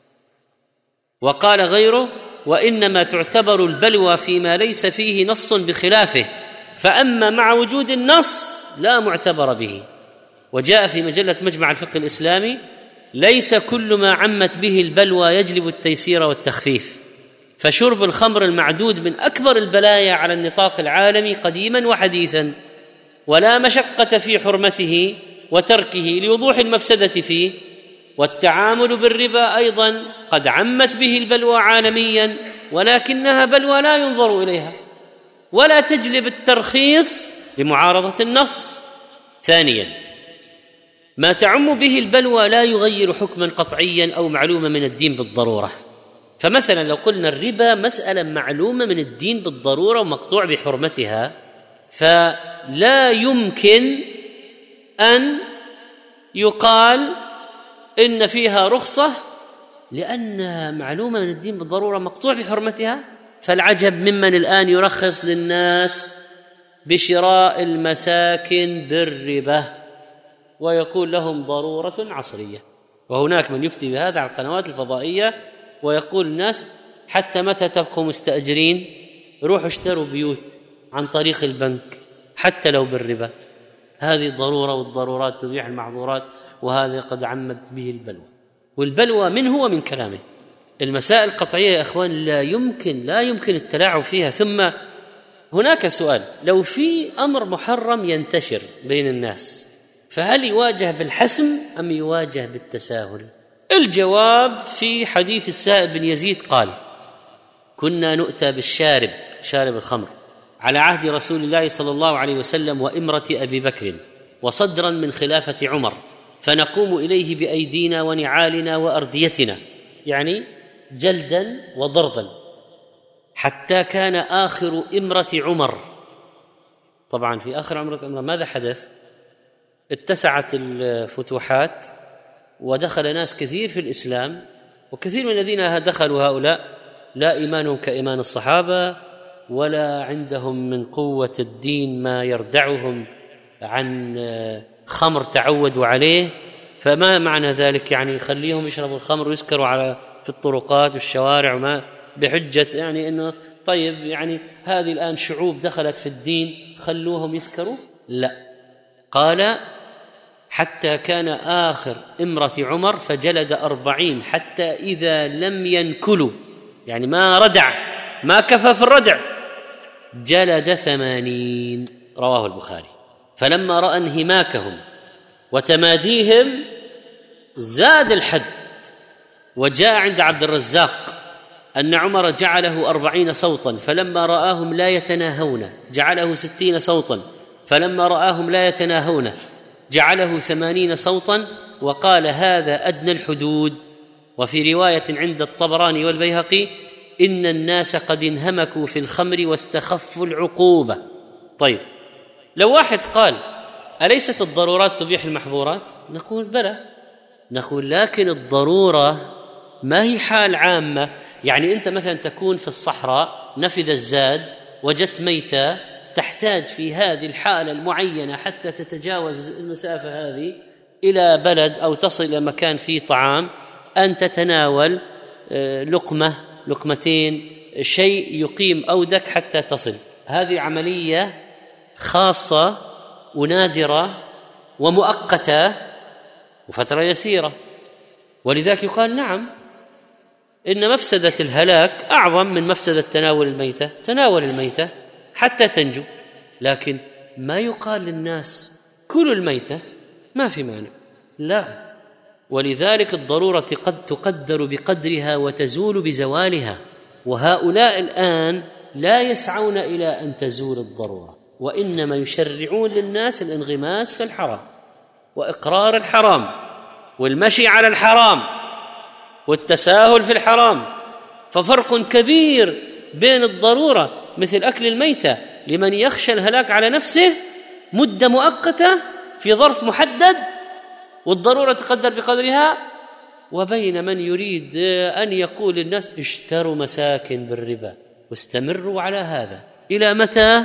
[SPEAKER 2] وقال غيره وإنما تعتبر البلوى فيما ليس فيه نص بخلافه، فأما مع وجود النص لا معتبر به. وجاء في مجلة مجمع الفقه الإسلامي ليس كل ما عمت به البلوى يجلب التيسير والتخفيف، فشرب الخمر المعدود من أكبر البلايا على النطاق العالمي قديما وحديثا، ولا مشقة في حرمته وتركه لوضوح المفسدة فيه. والتعامل بالربا أيضا قد عمت به البلوى عالميا، ولكنها بلوى لا ينظر إليها ولا تجلب الترخيص لمعارضة النص. ثانيا ما تعم به البلوى لا يغير حكما قطعيا أو معلوما من الدين بالضرورة. فمثلا لو قلنا الربا مسألة معلومة من الدين بالضرورة ومقطوع بحرمتها، فلا يمكن أن يقال إن فيها رخصة لأنها معلومة من الدين بالضرورة مقطوع بحرمتها. فالعجب ممن الآن يرخص للناس بشراء المساكن بالربا ويقول لهم ضرورة عصرية، وهناك من يفتي بهذا على القنوات الفضائية ويقول الناس حتى متى تبقوا مستأجرين روحوا اشتروا بيوت عن طريق البنك حتى لو بالربا. هذه ضرورة، والضرورات تبيح المحظورات، وهذا قد عمت به البلوى، والبلوى منه ومن كلامه. المسائل القطعية يا أخوان لا يمكن لا يمكن التلاعب فيها. ثم هناك سؤال: لو في أمر محرم ينتشر بين الناس فهل يواجه بالحسم أم يواجه بالتساهل؟ الجواب في حديث السائب بن يزيد قال: كنا نؤتى بالشارب، شارب الخمر، على عهد رسول الله صلى الله عليه وسلم وإمرة أبي بكر وصدرا من خلافة عمر، فنقوم إليه بأيدينا ونعالنا وأرديتنا، يعني جلدا وضربا، حتى كان آخر إمرة عمر. طبعا في آخر إمرة عمر ماذا حدث؟ اتسعت الفتوحات ودخل ناس كثير في الإسلام، وكثير من الذين دخلوا هؤلاء لا إيمانهم كإيمان الصحابة، ولا عندهم من قوة الدين ما يردعهم عن خمر تعودوا عليه. فما معنى ذلك؟ يعني يخليهم يشربوا الخمر ويسكروا على في الطرقات والشوارع وما بحجة يعني إنه طيب يعني هذه الآن شعوب دخلت في الدين خلوهم يسكروا؟ لا، قال حتى كان آخر إمرة عمر فجلد أربعين حتى إذا لم ينكلوا، يعني ما ردع، ما كفى في الردع، جلد ثمانين. رواه البخاري. فلما رأى انهماكهم وتماديهم زاد الحد. وجاء عند عبد الرزاق أن عمر جعله أربعين صوتا، فلما رآهم لا يتناهون جعله ستين صوتا، فلما رآهم لا يتناهون جعله ثمانين صوتا، وقال هذا أدنى الحدود. وفي رواية عند الطبراني والبيهقي: إن الناس قد انهمكوا في الخمر واستخفوا العقوبة. طيب، لو واحد قال أليست الضرورات تبيح المحظورات؟ نقول بلى، نقول لكن الضرورة ما هي حال عامة. يعني أنت مثلا تكون في الصحراء، نفذ الزاد، وجدت ميتة، تحتاج في هذه الحالة المعينة حتى تتجاوز المسافة هذه إلى بلد أو تصل إلى مكان فيه طعام، أن تتناول لقمة لقمتين شيء يقيم أودك حتى تصل. هذه عملية خاصة ونادرة ومؤقتة وفترة يسيرة، ولذلك يقال نعم إن مفسدة الهلاك أعظم من مفسدة تناول الميتة. تناول الميتة حتى تنجو، لكن ما يقال للناس كلوا الميتة، ما في مانع، لا. ولذلك الضرورة قد تقدر بقدرها وتزول بزوالها، وهؤلاء الآن لا يسعون إلى أن تزول الضرورة، وإنما يشرعون للناس الانغماس في الحرام وإقرار الحرام والمشي على الحرام والتساهل في الحرام. ففرق كبير بين الضرورة مثل أكل الميتة لمن يخشى الهلاك على نفسه مدة مؤقتة في ظرف محدد والضرورة تقدر بقدرها، وبين من يريد أن يقول للناس اشتروا مساكن بالربا واستمروا على هذا إلى متى؟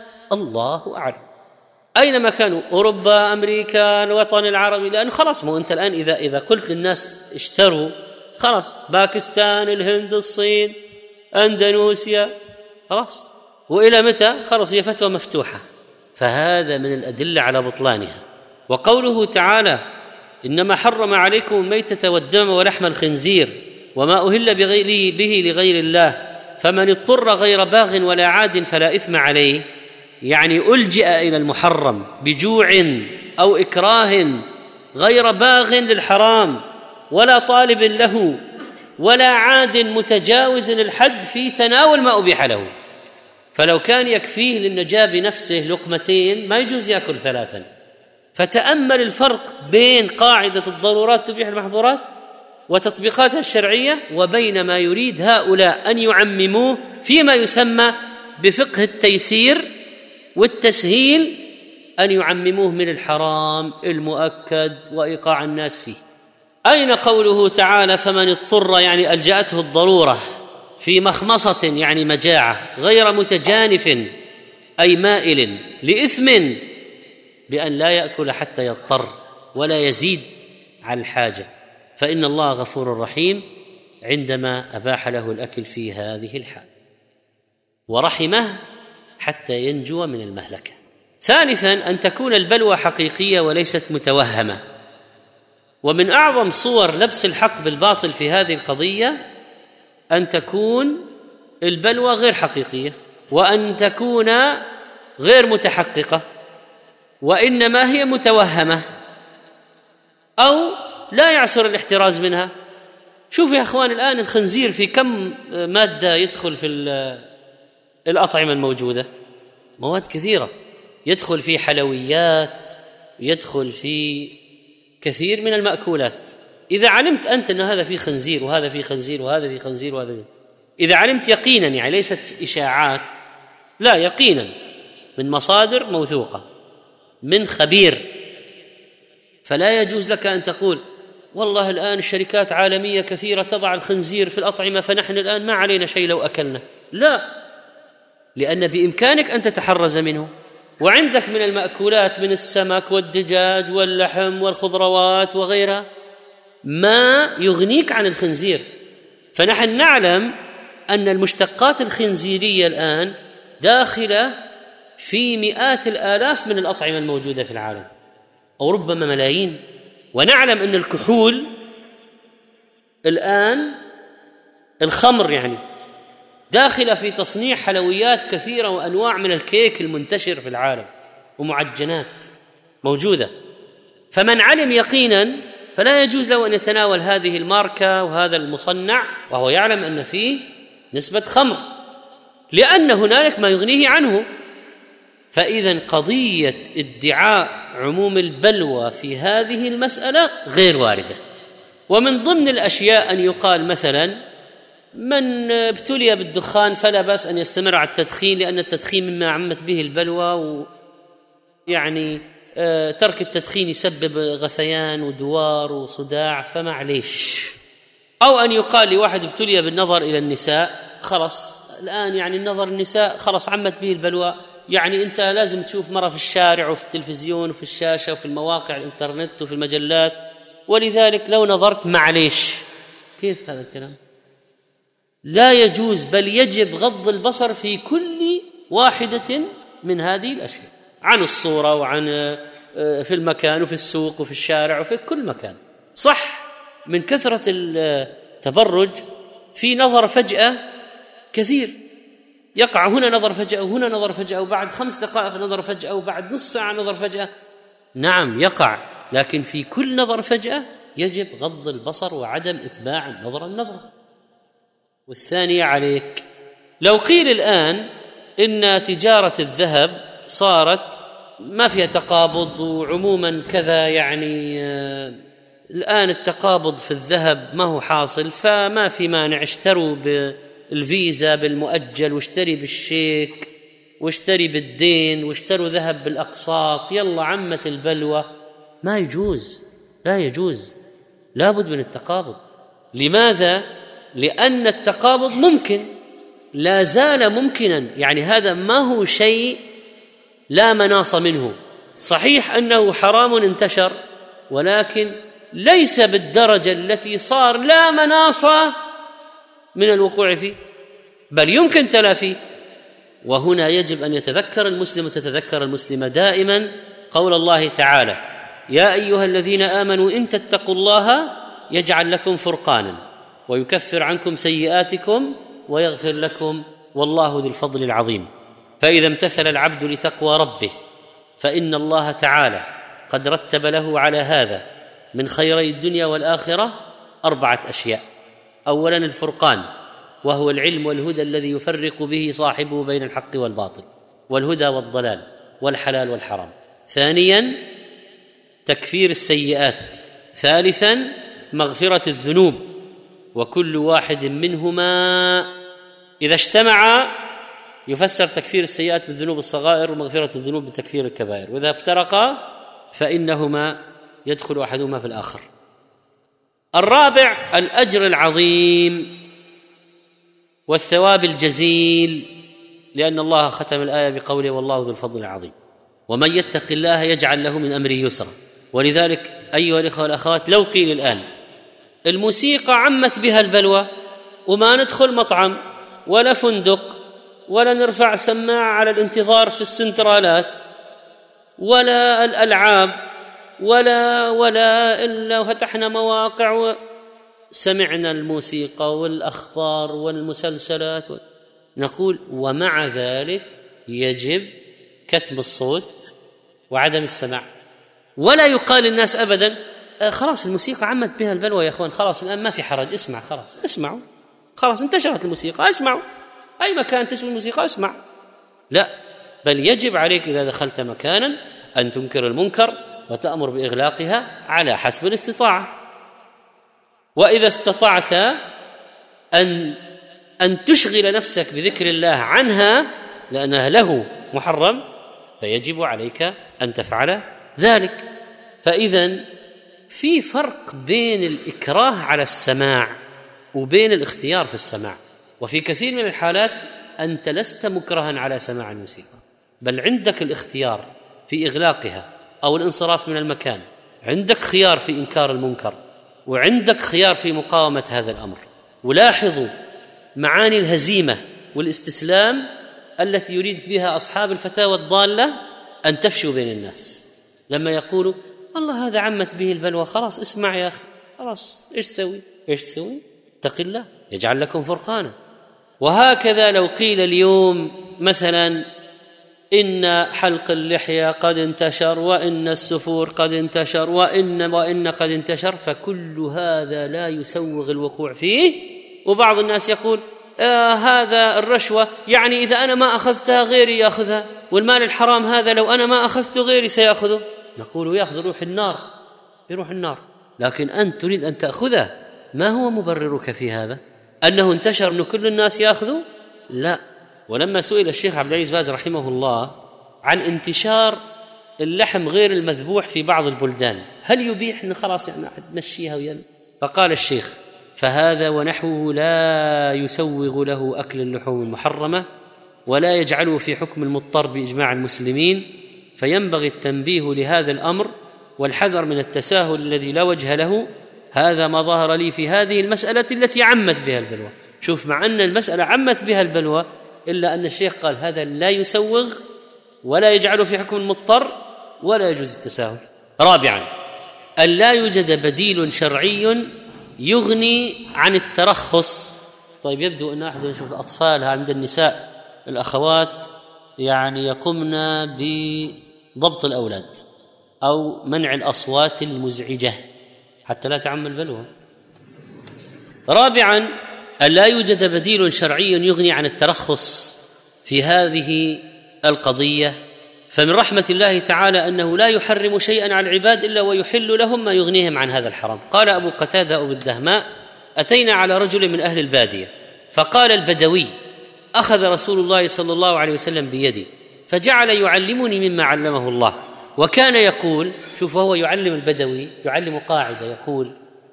[SPEAKER 2] الله أعلم. أينما كانوا، أوروبا، أمريكا، الوطن العربي، لأن خلاص مو أنت الآن إذا إذا قلت للناس اشتروا، خلاص باكستان، الهند، الصين، أندونيسيا، خلاص. وإلى متى؟ خلاص هي فتوى مفتوحة. فهذا من الأدلة على بطلانها. وقوله تعالى: إنما حرم عليكم الميتة والدم ولحم الخنزير وما أهل به لغير الله فمن اضطر غير باغ ولا عاد فلا إثم عليه، يعني ألجئ إلى المحرم بجوع أو إكراه غير باغ للحرام ولا طالب له ولا عاد متجاوز للحد في تناول ما أبيح له. فلو كان يكفيه للنجاة بنفسه لقمتين ما يجوز يأكل ثلاثا. فتأمل الفرق بين قاعدة الضرورات تبيح المحظورات وتطبيقاتها الشرعية وبين ما يريد هؤلاء أن يعمموه فيما يسمى بفقه التيسير والتسهيل، أن يعمموه من الحرام المؤكد وإيقاع الناس فيه. أين قوله تعالى فمن اضطر؟ يعني ألجأته الضرورة في مخمصة، يعني مجاعة، غير متجانف أي مائل لإثم بأن لا يأكل حتى يضطر ولا يزيد على الحاجة، فإن الله غفور رحيم عندما أباح له الأكل في هذه الحال. ورحمه حتى ينجو من المهلكة. ثالثا أن تكون البلوى حقيقية وليست متوهمة. ومن أعظم صور لبس الحق بالباطل في هذه القضية أن تكون البلوى غير حقيقية، وأن تكون غير متحققة، وإنما هي متوهمة أو لا يعسر الاحتراز منها. شوف يا أخوان الآن الخنزير في كم مادة يدخل في الأطعمة الموجودة؟ مواد كثيرة، يدخل في حلويات، يدخل في كثير من المأكولات. إذا علمت أنت أن هذا فيه خنزير وهذا فيه خنزير وهذا فيه خنزير وهذا فيه، إذا علمت يقينا، يعني ليست إشاعات، لا يقينا من مصادر موثوقة من خبير، فلا يجوز لك أن تقول والله الآن الشركات عالمية كثيرة تضع الخنزير في الأطعمة فنحن الآن ما علينا شيء لو أكلنا. لا، لأن بإمكانك أن تتحرز منه، وعندك من المأكولات من السمك والدجاج واللحم والخضروات وغيرها ما يغنيك عن الخنزير. فنحن نعلم أن المشتقات الخنزيرية الآن داخلة في مئات الآلاف من الأطعمة الموجودة في العالم، أو ربما ملايين. ونعلم أن الكحول الآن، الخمر يعني، داخلة في تصنيع حلويات كثيرة وأنواع من الكيك المنتشر في العالم ومعجنات موجودة. فمن علم يقينا فلا يجوز له أن يتناول هذه الماركة وهذا المصنع وهو يعلم أن فيه نسبة خمر، لأن هنالك ما يغنيه عنه. فإذا قضية ادعاء عموم البلوى في هذه المسألة غير واردة. ومن ضمن الأشياء أن يقال مثلا من ابتلي بالدخان فلا بأس أن يستمر على التدخين، لأن التدخين مما عمت به البلوى، ويعني آه ترك التدخين يسبب غثيان ودوار وصداع فمعليش. أو أن يقال لواحد ابتلي بالنظر إلى النساء، خلص الآن يعني النظر النساء خلص عمت به البلوى، يعني أنت لازم تشوف مرة في الشارع وفي التلفزيون وفي الشاشة وفي المواقع الإنترنت وفي المجلات، ولذلك لو نظرت معليش. كيف هذا الكلام؟ لا يجوز، بل يجب غض البصر في كل واحدة من هذه الأشياء، عن الصورة وعن في المكان وفي السوق وفي الشارع وفي كل مكان. صح من كثرة التبرج في نظر فجأة كثير، يقع هنا نظر فجأة وهنا نظر فجأة وبعد خمس دقائق نظر فجأة وبعد نص ساعة نظر فجأة. نعم يقع، لكن في كل نظر فجأة يجب غض البصر وعدم إتباع النظر النظر. والثانية عليك، لو قيل الآن إن تجارة الذهب صارت ما فيها تقابض وعموما كذا، يعني آه الآن التقابض في الذهب ما هو حاصل، فما في مانع اشتروا بالفيزا بالمؤجل واشتري بالشيك واشتري بالدين واشتروا ذهب بالأقساط، يلا عمت البلوى. ما يجوز، لا يجوز، لابد من التقابض. لماذا؟ لأن التقابض ممكن، لا زال ممكنا، يعني هذا ما هو شيء لا مناص منه. صحيح أنه حرام انتشر، ولكن ليس بالدرجة التي صار لا مناص من الوقوع فيه، بل يمكن تلافيه. وهنا يجب أن يتذكر المسلم وتتذكر المسلمة دائما قول الله تعالى: يا أيها الذين آمنوا إن تتقوا الله يجعل لكم فرقانا ويكفر عنكم سيئاتكم ويغفر لكم والله ذو الفضل العظيم. فإذا امتثل العبد لتقوى ربه فإن الله تعالى قد رتب له على هذا من خيري الدنيا والآخرة أربعة أشياء. أولا الفرقان، وهو العلم والهدى الذي يفرق به صاحبه بين الحق والباطل والهدى والضلال والحلال والحرام. ثانيا تكفير السيئات. ثالثا مغفرة الذنوب، وكل واحد منهما إذا اجتمع يفسر تكفير السيئات بالذنوب الصغائر ومغفرة الذنوب بتكفير الكبائر، وإذا افترقا فإنهما يدخل أحدهما في الآخر. الرابع الأجر العظيم والثواب الجزيل، لأن الله ختم الآية بقوله: والله ذو الفضل العظيم. ومن يتق الله يجعل له من أمره يسرا. ولذلك أيها الإخوة والأخوات، لو قيل الآن الموسيقى عمت بها البلوى وما ندخل مطعم ولا فندق ولا نرفع سماعة على الانتظار في السنترالات ولا الألعاب ولا ولا إلا وفتحنا مواقع وسمعنا الموسيقى والأخبار والمسلسلات. نقول ومع ذلك يجب كتم الصوت وعدم السماع. ولا يقال للناس أبدا آه خلاص الموسيقى عمت بها البلوى يا أخوان، خلاص الآن ما في حرج، اسمع خلاص اسمعوا، خلاص انتشرت الموسيقى اسمعوا، أي مكان تسمع الموسيقى اسمع. لا، بل يجب عليك إذا دخلت مكانا أن تنكر المنكر وتأمر بإغلاقها على حسب الاستطاعة. وإذا استطعت أن أن تشغل نفسك بذكر الله عنها لأنها له محرم فيجب عليك أن تفعل ذلك. فإذن في فرق بين الإكراه على السماع وبين الاختيار في السماع. وفي كثير من الحالات أنت لست مكرها على سماع الموسيقى، بل عندك الاختيار في إغلاقها أو الانصراف من المكان، عندك خيار في إنكار المنكر، وعندك خيار في مقاومة هذا الأمر. ولاحظوا معاني الهزيمة والاستسلام التي يريد بها أصحاب الفتاوى الضالة أن تفشوا بين الناس، لما يقولوا والله هذا عمت به البلوى، خلاص اسمع يا أخي، خلاص إيش تسوي إيش تسوي اتق الله يجعل لكم فرقانا. وهكذا لو قيل اليوم مثلا إن حلق اللحية قد انتشر وإن السفور قد انتشر وإن وإن قد انتشر، فكل هذا لا يسوغ الوقوع فيه. وبعض الناس يقول آه هذا الرشوة يعني إذا أنا ما أخذتها غيري يأخذها، والمال الحرام هذا لو أنا ما أخذته غيري سيأخذه. نقول يأخذ روح النار يروح النار، لكن أنت تريد أن تأخذه. ما هو مبررك في هذا؟ أنه انتشر أن كل الناس يأخذوا؟ لا. ولما سئل الشيخ عبد العزيز باز رحمه الله عن انتشار اللحم غير المذبوح في بعض البلدان، هل يبيح أن خلاص يعني تمشيها ويلا؟ فقال الشيخ فهذا ونحوه لا يسوغ له أكل اللحوم المحرمة ولا يجعله في حكم المضطر بإجماع المسلمين، فينبغي التنبيه لهذا الأمر والحذر من التساهل الذي لا وجه له. هذا ما ظهر لي في هذه المسألة التي عمت بها البلوى. شوف، مع أن المسألة عمت بها البلوى إلا أن الشيخ قال هذا لا يسوغ ولا يجعله في حكم المضطر ولا يجوز التساهل. رابعا، أن لا يوجد بديل شرعي يغني عن الترخص. طيب يبدو أن أحد نشوف الأطفال عند النساء الأخوات يعني يقومن بضبط الأولاد أو منع الأصوات المزعجة حتى لا تعم البلوى. رابعا، أن لا يوجد بديل شرعي يغني عن الترخص في هذه القضية، فمن رحمة الله تعالى أنه لا يحرم شيئا على العباد إلا ويحل لهم ما يغنيهم عن هذا الحرام. قال أبو قتادة أبو الدهماء أتينا على رجل من أهل البادية فقال البدوي أخذ رسول الله صلى الله عليه وسلم بيدي فجعل يعلمني مما علمه الله، وكان يقول، شوف هو يعلم البدوي، يعلم قاعدة يقول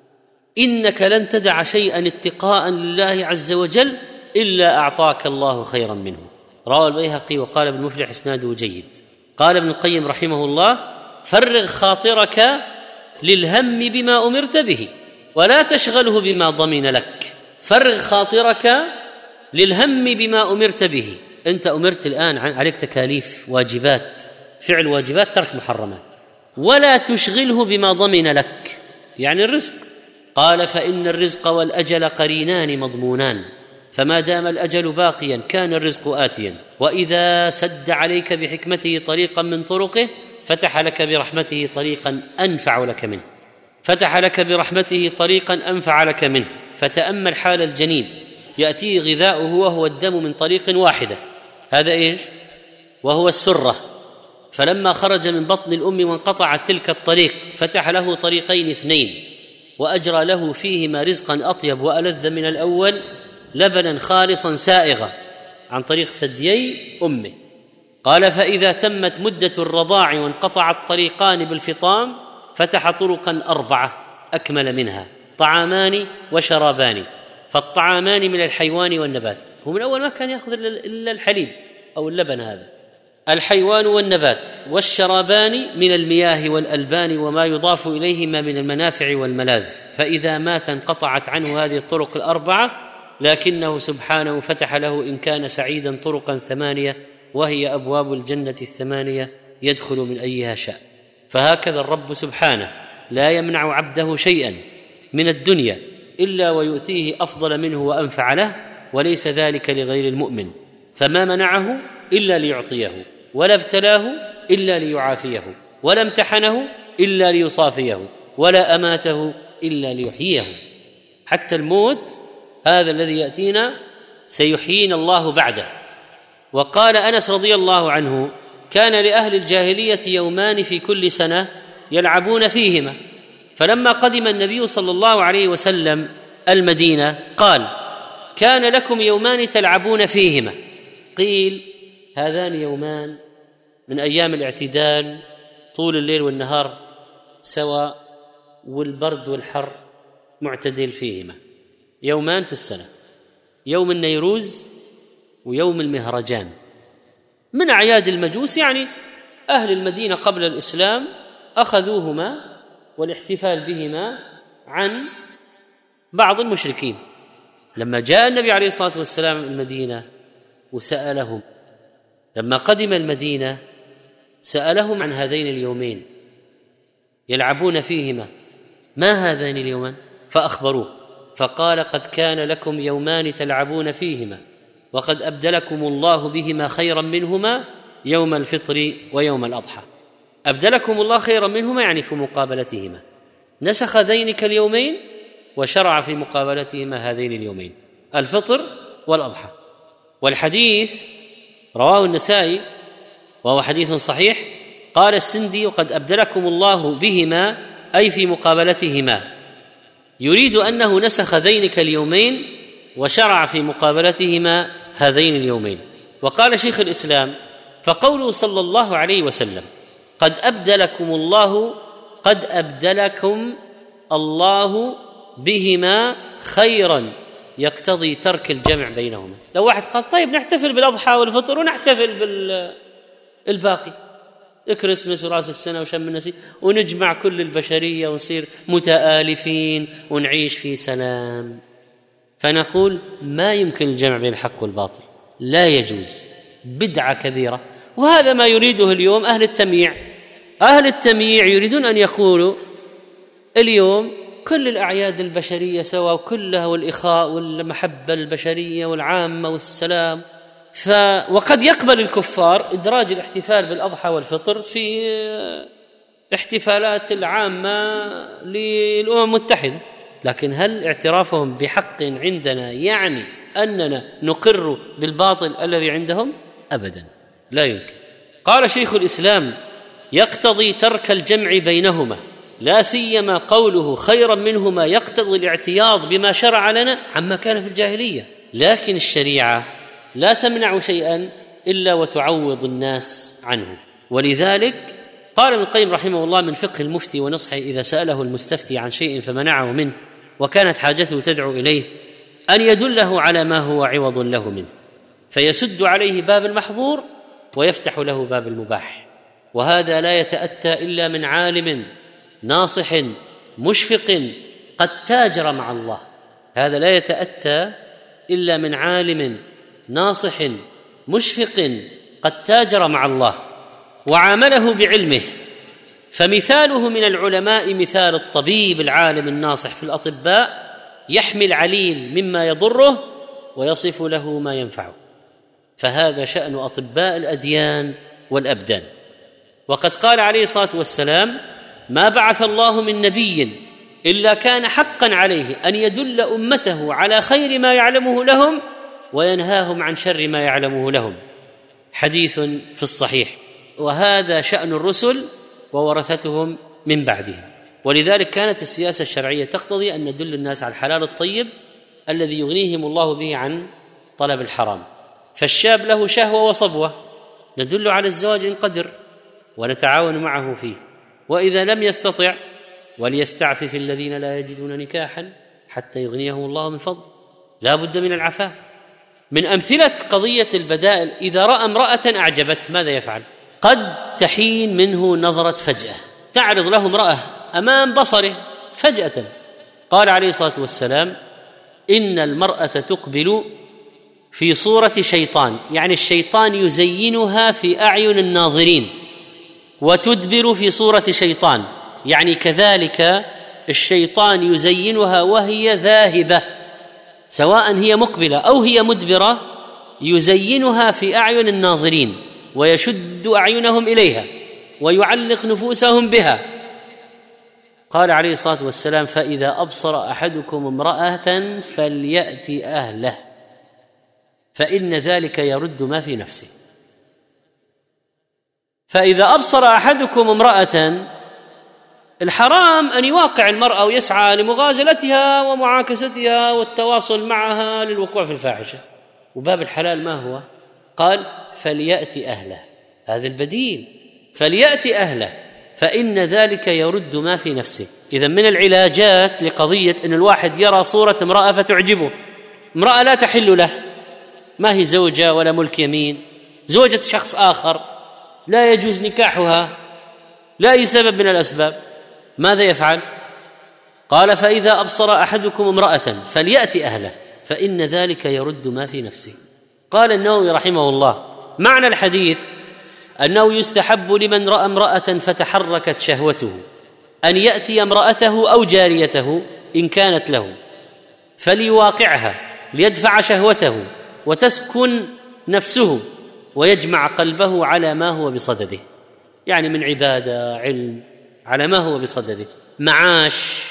[SPEAKER 2] إنك لن تدع شيئا اتقاء لله عز وجل إلا أعطاك الله خيرا منه. رواه البيهقي وقال ابن مفلح إسناده جيد. قال ابن القيم رحمه الله فرغ خاطرك للهم بما أمرت به ولا تشغله بما ضمن لك. فرغ خاطرك للهم بما أمرت به. أنت أمرت الآن عليك تكاليف واجبات، فعل واجبات، ترك محرمات، ولا تشغله بما ضمن لك يعني الرزق. قال فإن الرزق والأجل قرينان مضمونان، فما دام الأجل باقيا كان الرزق آتيا، وإذا سد عليك بحكمته طريقا من طرقه فتح لك برحمته طريقا أنفع لك منه فتح لك برحمته طريقا أنفع لك منه. فتأمل حال الجنين يأتيه غذاؤه وهو الدم من طريق واحدة، هذا إيش؟ وهو السرة. فلما خرج من بطن الأم وانقطعت تلك الطريق فتح له طريقين اثنين وأجرى له فيهما رزقا أطيب وألذ من الأول، لبنا خالصا سائغا عن طريق ثديي أمه. قال فإذا تمت مدة الرضاع وانقطع الطريقان بالفطام فتح طرقا أربعة أكمل منها طعامان وشرابان. فالطعامان من الحيوان والنبات، هو من أول ما كان يأخذ إلا الحليب أو اللبن، هذا الحيوان والنبات، والشرابان من المياه والألبان وما يضاف إليهما من المنافع والملاذ. فإذا مات انقطعت عنه هذه الطرق الأربعة لكنه سبحانه فتح له إن كان سعيدا طرقا ثمانية، وهي أبواب الجنة الثمانية يدخل من أيها شاء. فهكذا الرب سبحانه لا يمنع عبده شيئا من الدنيا إلا ويؤتيه أفضل منه وأنفع له، وليس ذلك لغير المؤمن، فما منعه إلا ليعطيه، ولا ابتلاه إلا ليعافيه، ولا امتحنه إلا ليصافيه، ولا أماته إلا ليحييه. حتى الموت هذا الذي يأتينا سيحيينا الله بعده. وقال أنس رضي الله عنه: كان لأهل الجاهلية يومان في كل سنة يلعبون فيهما، فلما قدم النبي صلى الله عليه وسلم المدينة قال: كان لكم يومان تلعبون فيهما. قيل: هذان يومان من أيام الاعتدال، طول الليل والنهار سواء، والبرد والحر معتدل فيهما، يومان في السنة، يوم النيروز ويوم المهرجان، من أعياد المجوس. يعني أهل المدينة قبل الإسلام أخذوهما والاحتفال بهما عن بعض المشركين. لما جاء النبي عليه الصلاة والسلام المدينة وسألهم، لما قدم المدينة سألهم عن هذين اليومين يلعبون فيهما، ما هذين اليومان؟ فأخبروه، فقال: قد كان لكم يومان تلعبون فيهما، وقد أبدلكم الله بهما خيرا منهما يوم الفطر ويوم الأضحى. أبدلكم الله خيرا منهما يعني في مقابلتهما، نسخ ذينك اليومين وشرع في مقابلتهما هذين اليومين، الفطر والأضحى. والحديث رواه النسائي وهو حديث صحيح. قال السندي: وقد أبدلكم الله بهما أي في مقابلتهما، يريد أنه نسخ ذينك اليومين وشرع في مقابلتهما هذين اليومين. وقال شيخ الإسلام: فقوله صلى الله عليه وسلم قد أبدلكم الله، قد أبدلكم الله بهما خيرا، يقتضي ترك الجمع بينهما. لو واحد قال: طيب نحتفل بالأضحى والفطر ونحتفل بالباقي، كريسمس وراس السنة وشم النسيم، ونجمع كل البشرية ونصير متآلفين ونعيش في سلام، فنقول ما يمكن الجمع بين الحق والباطل، لا يجوز، بدعة كبيرة. وهذا ما يريده اليوم أهل التمييع. أهل التمييع يريدون أن يقولوا اليوم كل الأعياد البشرية سواء، كلها والإخاء والمحبة البشرية والعامة والسلام. ف... وقد يقبل الكفار إدراج الاحتفال بالأضحى والفطر في احتفالات العامة للأمم المتحدة، لكن هل اعترافهم بحق عندنا يعني أننا نقر بالباطل الذي عندهم؟ أبدا، لا يمكن. قال شيخ الإسلام: يقتضي ترك الجمع بينهما، لا سيما قوله خيرا منهما يقتضي الاعتياض بما شرع لنا عما كان في الجاهلية. لكن الشريعة لا تمنع شيئا إلا وتعوض الناس عنه. ولذلك قال ابن القيم رحمه الله من فقه المفتي ونصحه إذا سأله المستفتي عن شيء فمنعه منه وكانت حاجته تدعو إليه أن يدله على ما هو عوض له منه، فيسد عليه باب المحظور ويفتح له باب المباح. وهذا لا يتأتى إلا من عالم ناصح مشفق قد تاجر مع الله. هذا لا يتأتى إلا من عالم ناصح مشفق قد تاجر مع الله وعامله بعلمه. فمثاله من العلماء مثال الطبيب العالم الناصح في الأطباء، يحمي العليل مما يضره ويصف له ما ينفعه. فهذا شأن أطباء الأديان والأبدان. وقد قال عليه الصلاة والسلام: ما بعث الله من نبي إلا كان حقا عليه أن يدل أمته على خير ما يعلمه لهم وينهاهم عن شر ما يعلمه لهم. حديث في الصحيح. وهذا شأن الرسل وورثتهم من بعدهم. ولذلك كانت السياسة الشرعية تقتضي أن ندل الناس على الحلال الطيب الذي يغنيهم الله به عن طلب الحرام. فالشاب له شهوة وصبوة، ندل على الزواج إن قدر ونتعاون معه فيه، وإذا لم يستطع وليستعفف الذين لا يجدون نكاحا حتى يغنيهم الله من فضل. لا بد من العفاف. من أمثلة قضية البدائل: إذا رأى امرأة أعجبته ماذا يفعل؟ قد تحين منه نظرة فجأة، تعرض له امرأة أمام بصره فجأة. قال عليه الصلاة والسلام: إن المرأة تقبل في صورة شيطان، يعني الشيطان يزينها في أعين الناظرين، وتدبر في صورة شيطان، يعني كذلك الشيطان يزينها وهي ذاهبة، سواء هي مقبلة أو هي مدبرة، يزينها في أعين الناظرين ويشد أعينهم إليها ويعلق نفوسهم بها. قال عليه الصلاة والسلام: فإذا أبصر أحدكم امرأة فليأت أهله فإن ذلك يرد ما في نفسه. فإذا أبصر أحدكم امرأة، الحرام أن يواقع المرأة ويسعى لمغازلتها ومعاكستها والتواصل معها للوقوع في الفاحشة، وباب الحلال ما هو؟ قال: فليأت أهله، هذا البديل، فليأت أهله فإن ذلك يرد ما في نفسه. إذن من العلاجات لقضية أن الواحد يرى صورة امرأة فتعجبه، امرأة لا تحل له، ما هي زوجة ولا ملك يمين، زوجة شخص آخر لا يجوز نكاحها لأي سبب من الأسباب، ماذا يفعل؟ قال: فإذا أبصر أحدكم امرأة فليأت أهله فإن ذلك يرد ما في نفسه. قال النووي رحمه الله: معنى الحديث أنه يستحب لمن رأى امرأة فتحركت شهوته أن يأتي امرأته أو جاريته إن كانت له فليواقعها ليدفع شهوته وتسكن نفسه ويجمع قلبه على ما هو بصدده، يعني من عبادة، علم، على ما هو بصدده، معاش،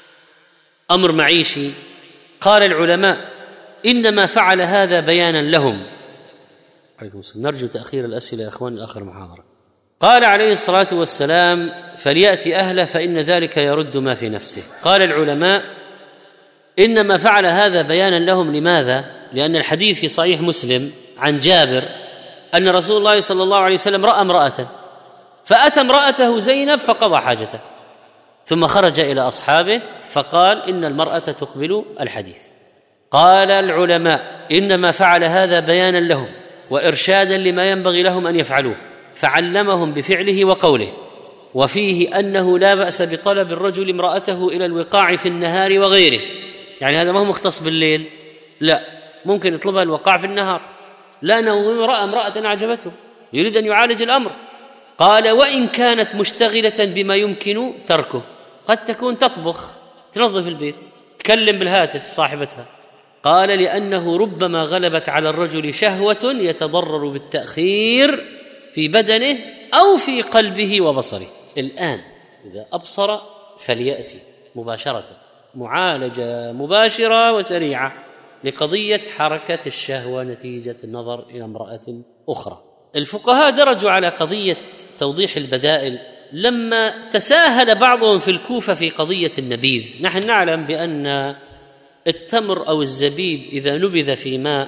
[SPEAKER 2] أمر معيشي. قال العلماء: إنما فعل هذا بيانا لهم. عليكم السلام. نرجو تأخير الأسئلة يا أخوان آخر محاضرة. قال عليه الصلاة والسلام: فليأتي أهله فإن ذلك يرد ما في نفسه. قال العلماء: إنما فعل هذا بيانا لهم. لماذا؟ لأن الحديث في صحيح مسلم عن جابر أن رسول الله صلى الله عليه وسلم رأى امرأة فأتى امرأته زينب فقضى حاجته، ثم خرج إلى أصحابه فقال: إن المرأة تقبل الحديث. قال العلماء: إنما فعل هذا بيانا لهم وإرشادا لما ينبغي لهم أن يفعلوه، فعلمهم بفعله وقوله. وفيه أنه لا بأس بطلب الرجل امرأته إلى الوقاع في النهار وغيره، يعني هذا ما هو مختص بالليل، لا، ممكن يطلبها الوقاع في النهار، لأنه رأى امرأة أعجبته يريد أن يعالج الأمر. قال: وإن كانت مشتغلة بما يمكن تركه، قد تكون تطبخ، تنظف البيت، تكلم بالهاتف صاحبتها. قال: لأنه ربما غلبت على الرجل شهوة يتضرر بالتأخير في بدنه أو في قلبه وبصره. الآن إذا أبصر فليأتي مباشرة، معالجة مباشرة وسريعة لقضية حركة الشهوة نتيجة النظر إلى امرأة أخرى. الفقهاء درجوا على قضية توضيح البدائل لما تساهل بعضهم في الكوفة في قضية النبيذ. نحن نعلم بأن التمر أو الزبيب إذا نبذ في ماء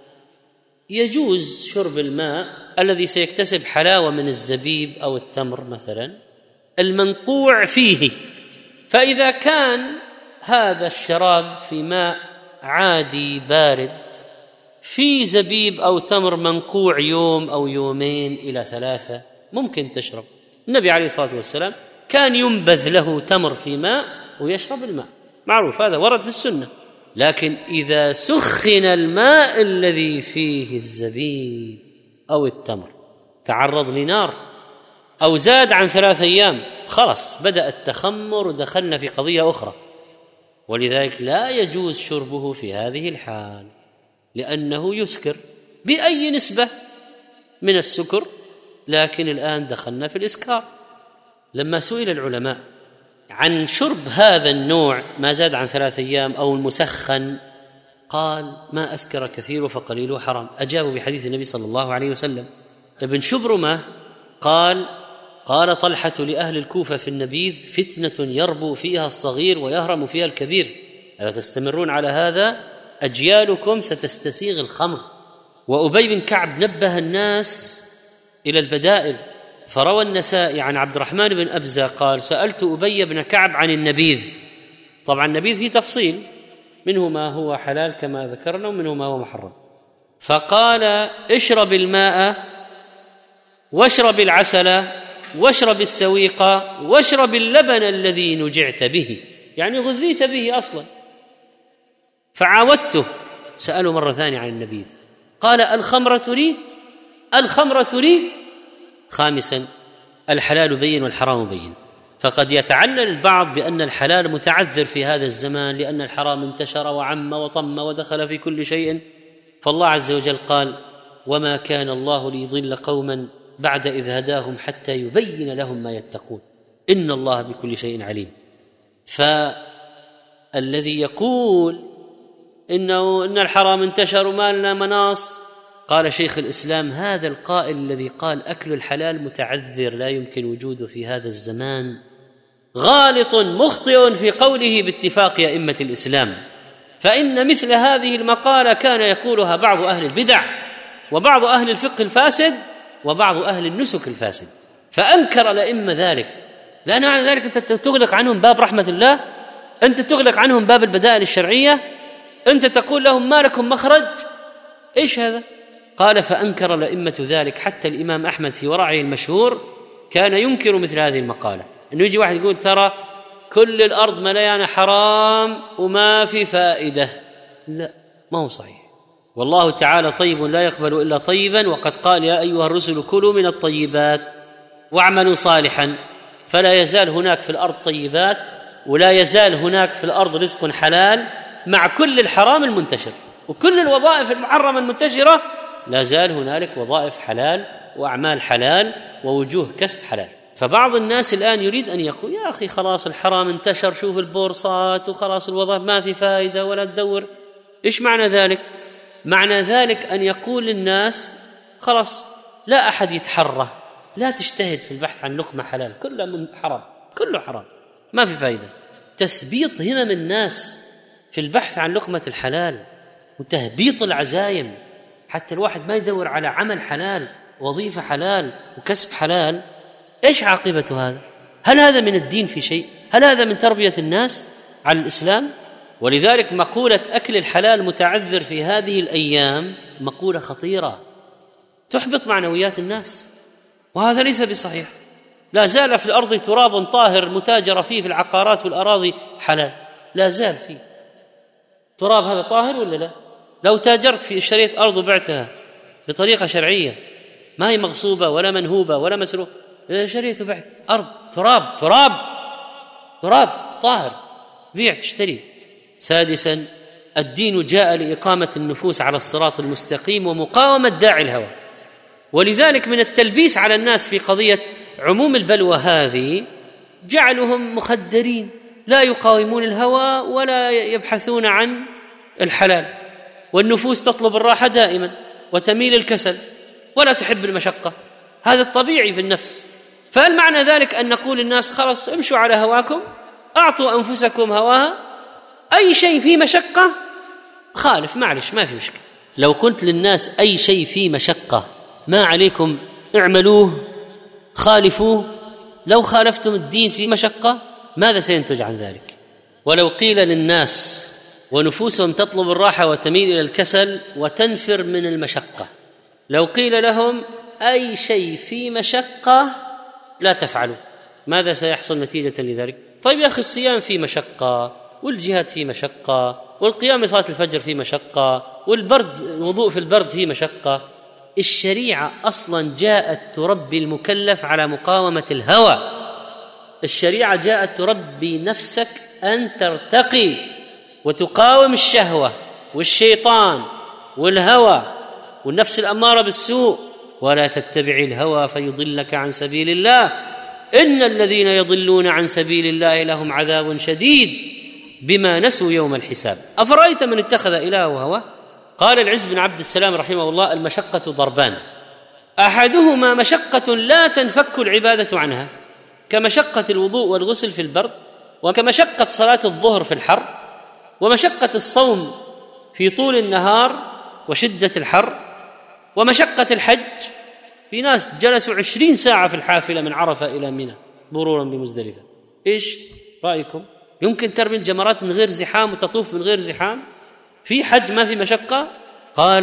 [SPEAKER 2] يجوز شرب الماء الذي سيكتسب حلاوة من الزبيب أو التمر مثلا المنقوع فيه، فإذا كان هذا الشراب في ماء عادي بارد في زبيب أو تمر منقوع يوم أو يومين إلى ثلاثة ممكن تشرب. النبي عليه الصلاة والسلام كان ينبذ له تمر في ماء ويشرب الماء، معروف، هذا ورد في السنة. لكن إذا سخن الماء الذي فيه الزبيب أو التمر تعرض لنار أو زاد عن ثلاث أيام، خلص بدأ التخمر ودخلنا في قضية أخرى، ولذلك لا يجوز شربه في هذه الحال لأنه يسكر بأي نسبة من السكر. لكن الآن دخلنا في الإسكار. لما سئل العلماء عن شرب هذا النوع ما زاد عن ثلاث أيام أو المسخن، قال: ما أسكر كثير فقليله حرام. أجابوا بحديث النبي صلى الله عليه وسلم. ابن شبرمة قال: قال طلحة لأهل الكوفة في النبيذ: فتنة يربو فيها الصغير ويهرم فيها الكبير، إذا تستمرون على هذا أجيالكم ستستسيغ الخمر. وأبي بن كعب نبه الناس إلى البدائل، فروى النسائي عن عبد الرحمن بن أبزة قال: سألت أبي بن كعب عن النبيذ. طبعا النبيذ فيه تفصيل، منه ما هو حلال كما ذكرنا ومنه ما هو محرم، فقال: اشرب الماء واشرب العسل واشرب السويق واشرب اللبن الذي نجعت به، يعني غذيت به أصلا، فعاودته، سأله مرة ثانية عن النبيذ، قال الخمر تريد؟ الخمر تريد؟ خامسا الحلال بين والحرام بين. فقد يتعلل البعض بأن الحلال متعذر في هذا الزمان لأن الحرام انتشر وعم وطم ودخل في كل شيء، فالله عز وجل قال وما كان الله ليضل قوما بعد إذ هداهم حتى يبين لهم ما يتقون إن الله بكل شيء عليم. فالذي يقول إنه إن الحرام انتشر وما لنا مناص، قال شيخ الإسلام هذا القائل الذي قال أكل الحلال متعذر لا يمكن وجوده في هذا الزمان غالط مخطئ في قوله باتفاق أئمة الإسلام، فإن مثل هذه المقالة كان يقولها بعض أهل البدع وبعض أهل الفقه الفاسد وبعض أهل النسك الفاسد، فأنكر الأئمة ذلك. لا معنى ذلك أنت تغلق عنهم باب رحمة الله، أنت تغلق عنهم باب البدائل الشرعية، أنت تقول لهم ما لكم مخرج، إيش هذا؟ قال فأنكر الأئمة ذلك، حتى الإمام أحمد في ورعه المشهور كان ينكر مثل هذه المقالة، أنه يجي واحد يقول ترى كل الأرض مليانة حرام وما في فائدة. لا، ما هو صحيح. والله تعالى طيب لا يقبل إلا طيبا، وقد قال يا أيها الرسل كلوا من الطيبات واعملوا صالحا، فلا يزال هناك في الأرض طيبات ولا يزال هناك في الأرض رزق حلال مع كل الحرام المنتشر وكل الوظائف المحرمة المنتشرة، لا زال هنالك وظائف حلال وأعمال حلال ووجوه كسب حلال. فبعض الناس الآن يريد أن يقول يا أخي خلاص الحرام انتشر، شوف البورصات وخلاص الوظائف ما في فائدة ولا تدور. إيش معنى ذلك؟ معنى ذلك أن يقول للناس خلاص لا أحد يتحرى، لا تجتهد في البحث عن لقمة حلال، كله من حرام، كله حرام، ما في فائدة. تثبيط همم الناس في البحث عن لقمة الحلال وتهبيط العزايم حتى الواحد ما يدور على عمل حلال، وظيفة حلال وكسب حلال. إيش عاقبة هذا؟ هل هذا من الدين في شيء؟ هل هذا من تربية الناس على الإسلام؟ ولذلك مقولة أكل الحلال متعذر في هذه الأيام مقولة خطيرة تحبط معنويات الناس، وهذا ليس بصحيح. لا زال في الأرض تراب طاهر متاجر فيه في العقارات والأراضي حلال، لا زال فيه تراب، هذا طاهر ولا لا؟ لو تاجرت في اشتريت أرض وبعتها بطريقة شرعية ما هي مغصوبة ولا منهوبة ولا مسروقة، شريت وبعت أرض تراب تراب تراب طاهر، بيع تشتري. سادسا الدين جاء لإقامة النفوس على الصراط المستقيم ومقاومة داعي الهوى، ولذلك من التلبيس على الناس في قضية عموم البلوى هذه جعلهم مخدرين لا يقاومون الهوى ولا يبحثون عن الحلال، والنفوس تطلب الراحة دائما وتميل الكسل ولا تحب المشقة، هذا الطبيعي في النفس. فهل معنى ذلك أن نقول للناس خلاص امشوا على هواكم، أعطوا أنفسكم هواها، أي شيء فيه مشقة خالف، معلش ما في مشكلة. لو قلت للناس أي شيء فيه مشقة ما عليكم اعملوه خالفوه، لو خالفتم الدين في مشقة ماذا سينتج عن ذلك؟ ولو قيل للناس ونفوسهم تطلب الراحة وتميل إلى الكسل وتنفر من المشقة، لو قيل لهم أي شيء في مشقة لا تفعلوا، ماذا سيحصل نتيجة لذلك؟ طيب يا أخي الصيام في مشقة، والجهاد في مشقة، والقيام لصلاة الفجر في مشقة، والبرد الوضوء في البرد في مشقة. الشريعة أصلا جاءت تربي المكلف على مقاومة الهوى، الشريعة جاءت تربي نفسك أن ترتقي وتقاوم الشهوة والشيطان والهوى والنفس الأمارة بالسوء، ولا تتبع الهوى فيضلك عن سبيل الله، إن الذين يضلون عن سبيل الله لهم عذاب شديد بما نسوا يوم الحساب. أفرأيت من اتخذ إلهه هواه؟ قال العز بن عبد السلام رحمه الله المشقة ضربان، أحدهما مشقة لا تنفك العبادة عنها كمشقة الوضوء والغسل في البرد، وكمشقة صلاة الظهر في الحر، ومشقة الصوم في طول النهار وشدة الحر، ومشقة الحج، في ناس جلسوا عشرين ساعة في الحافلة من عرفة إلى منى مرورا بمزدلفة. إيش رأيكم؟ يمكن ترمي الجمرات من غير زحام وتطوف من غير زحام؟ في حج ما في مشقة؟ قال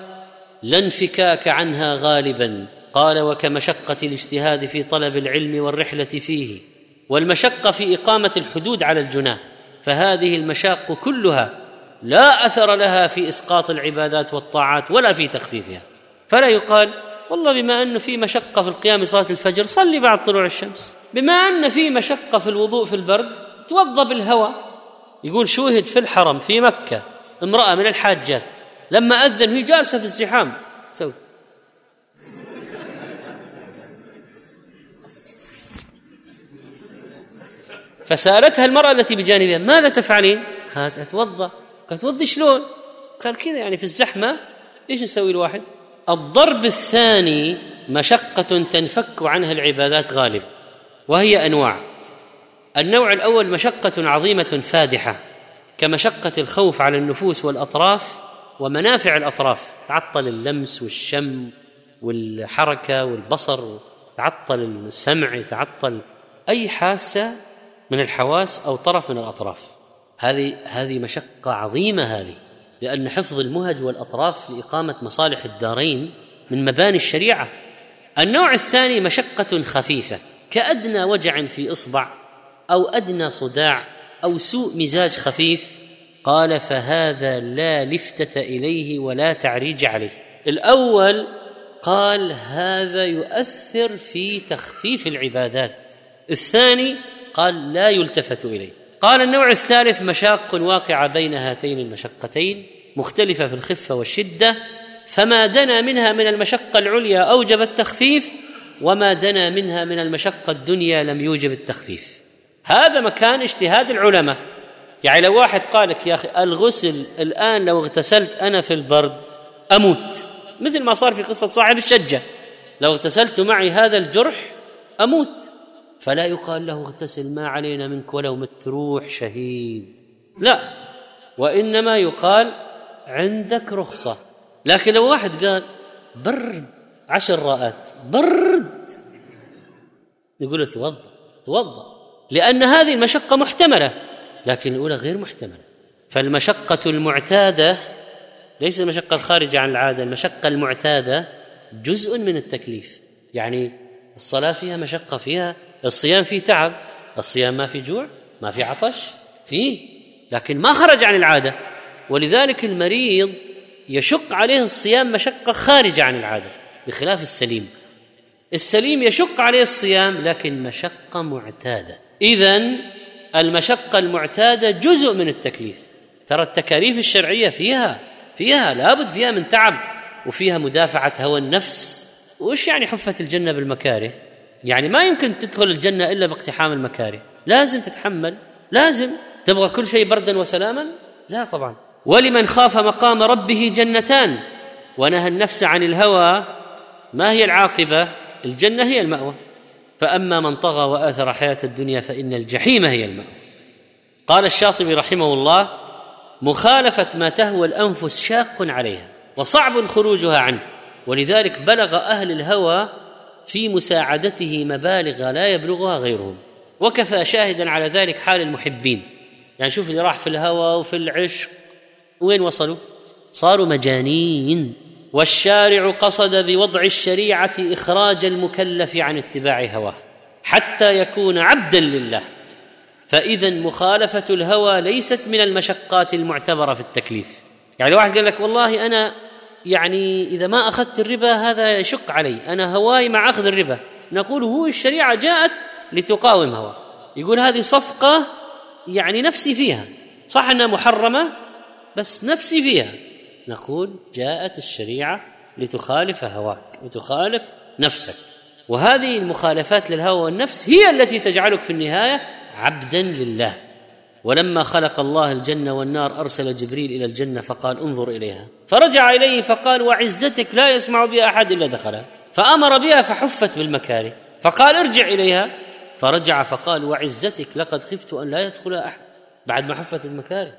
[SPEAKER 2] لا انفكاك عنها غالبا. قال وكمشقة الاجتهاد في طلب العلم والرحلة فيه، والمشقة في إقامة الحدود على الجناه، فهذه المشاق كلها لا أثر لها في إسقاط العبادات والطاعات ولا في تخفيفها. فلا يقال والله بما أنه في مشقة في القيام بصلاة الفجر صلي بعد طلوع الشمس، بما أن في مشقة في الوضوء في البرد توضى بالهواء. يقول شوهد في الحرم في مكة امرأة من الحاجات لما أذن وهي جالسة في الزحام سوي فسألتها المرأة التي بجانبها ماذا تفعلين؟ قالت أتوضأ. قالت توضي شلون؟ قال كذا يعني في الزحمة. إيش نسوي الواحد؟ الضرب الثاني مشقة تنفك عنها العبادات غالبا، وهي أنواع. النوع الأول مشقة عظيمة فادحة كمشقة الخوف على النفوس والأطراف ومنافع الأطراف، تعطل اللمس والشم والحركة والبصر، تعطل السمع، تعطل أي حاسة من الحواس أو طرف من الأطراف. هذه هذه مشقة عظيمة هذه، لأن حفظ المهج والأطراف لإقامة مصالح الدارين من مباني الشريعة. النوع الثاني مشقة خفيفة كأدنى وجع في إصبع أو أدنى صداع أو سوء مزاج خفيف. قال فهذا لا لفتة إليه ولا تعريج عليه. الأول قال هذا يؤثر في تخفيف العبادات، الثاني قال لا يلتفت إليه. قال النوع الثالث مشاق واقعة بين هاتين المشقتين مختلفة في الخفة والشدة، فما دنا منها من المشقة العليا أوجب التخفيف، وما دنا منها من المشقة الدنيا لم يوجب التخفيف. هذا مكان اجتهاد العلماء. يعني لو واحد قالك يا أخي الغسل الآن لو اغتسلت أنا في البرد أموت، مثل ما صار في قصة صاحب الشجة، لو اغتسلت معي هذا الجرح أموت، فلا يقال له اغتسل ما علينا منك ولو متروح شهيد، لا، وإنما يقال عندك رخصة. لكن لو واحد قال برد عشر راءات برد، نقول له توضأ توضأ، لأن هذه المشقة محتملة، لكن الأولى غير محتملة. فالمشقة المعتادة ليس المشقة الخارجة عن العادة، المشقة المعتادة جزء من التكليف. يعني الصلاة فيها مشقة، فيها الصيام فيه تعب، الصيام ما في جوع ما في عطش فيه، لكن ما خرج عن العادة. ولذلك المريض يشق عليه الصيام مشقة خارجة عن العادة بخلاف السليم. السليم يشق عليه الصيام لكن مشقة معتادة. إذن المشقة المعتادة جزء من التكليف. ترى التكاليف الشرعية فيها فيها لابد فيها من تعب، وفيها مدافعة هوى النفس. وإيش يعني حفت الجنة بالمكاره؟ يعني ما يمكن تدخل الجنة إلا باقتحام المكاره، لازم تتحمل، لازم. تبغى كل شيء بردا وسلاما؟ لا طبعا. ولمن خاف مقام ربه جنتان ونهى النفس عن الهوى ما هي العاقبة؟ الجنة هي المأوى. فأما من طغى وآثر حياة الدنيا فإن الجحيم هي المأوى. قال الشاطبي رحمه الله مخالفة ما تهوى الأنفس شاق عليها وصعب خروجها عنه، ولذلك بلغ أهل الهوى في مساعدته مبالغ لا يبلغها غيرهم، وكفى شاهدا على ذلك حال المحبين. يعني شوف اللي راح في الهوى وفي العشق وين وصلوا؟ صاروا مجانين. والشارع قصد بوضع الشريعة إخراج المكلف عن اتباع هواه حتى يكون عبدا لله. فإذا مخالفة الهوى ليست من المشقات المعتبرة في التكليف. يعني لو واحد قال لك والله أنا يعني إذا ما أخذت الربا هذا يشق علي، أنا هواي مع أخذ الربا، نقول هو الشريعة جاءت لتقاوم هواه. يقول هذه صفقة يعني نفسي فيها، صح أنها محرمة بس نفسي فيها. نقول جاءت الشريعة لتخالف هواك وتخالف نفسك، وهذه المخالفات للهوى والنفس هي التي تجعلك في النهاية عبدا لله. ولما خلق الله الجنة والنار أرسل جبريل إلى الجنة فقال انظر إليها، فرجع إليه فقال وعزتك لا يسمع بها أحد إلا دخلها، فأمر بها فحفت بالمكاره، فقال ارجع إليها، فرجع فقال وعزتك لقد خفت أن لا يدخلها أحد بعد ما حفت بالمكاره،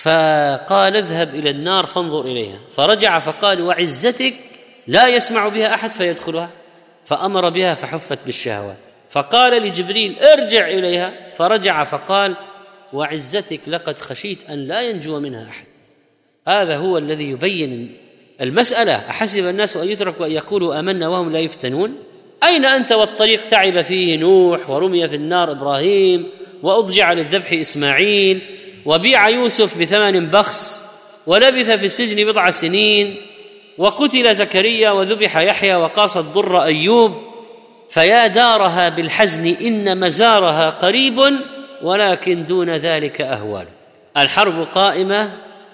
[SPEAKER 2] فقال اذهب إلى النار فانظر إليها، فرجع فقال وعزتك لا يسمع بها أحد فيدخلها، فأمر بها فحفت بالشهوات، فقال لجبريل ارجع إليها، فرجع فقال وعزتك لقد خشيت أن لا ينجو منها أحد. هذا هو الذي يبين المسألة. أحسب الناس أن يتركوا أن يقولوا آمنا وهم لا يفتنون؟ أين أنت والطريق تعب فيه نوح، ورمي في النار إبراهيم، وأضجع للذبح إسماعيل، وبيع يوسف بثمن بخس، ولبث في السجن بضع سنين، وقتل زكريا وذبح يحيى وقاص الضر أيوب، فيا دارها بالحزن إن مزارها قريب ولكن دون ذلك أهوال. الحرب قائمة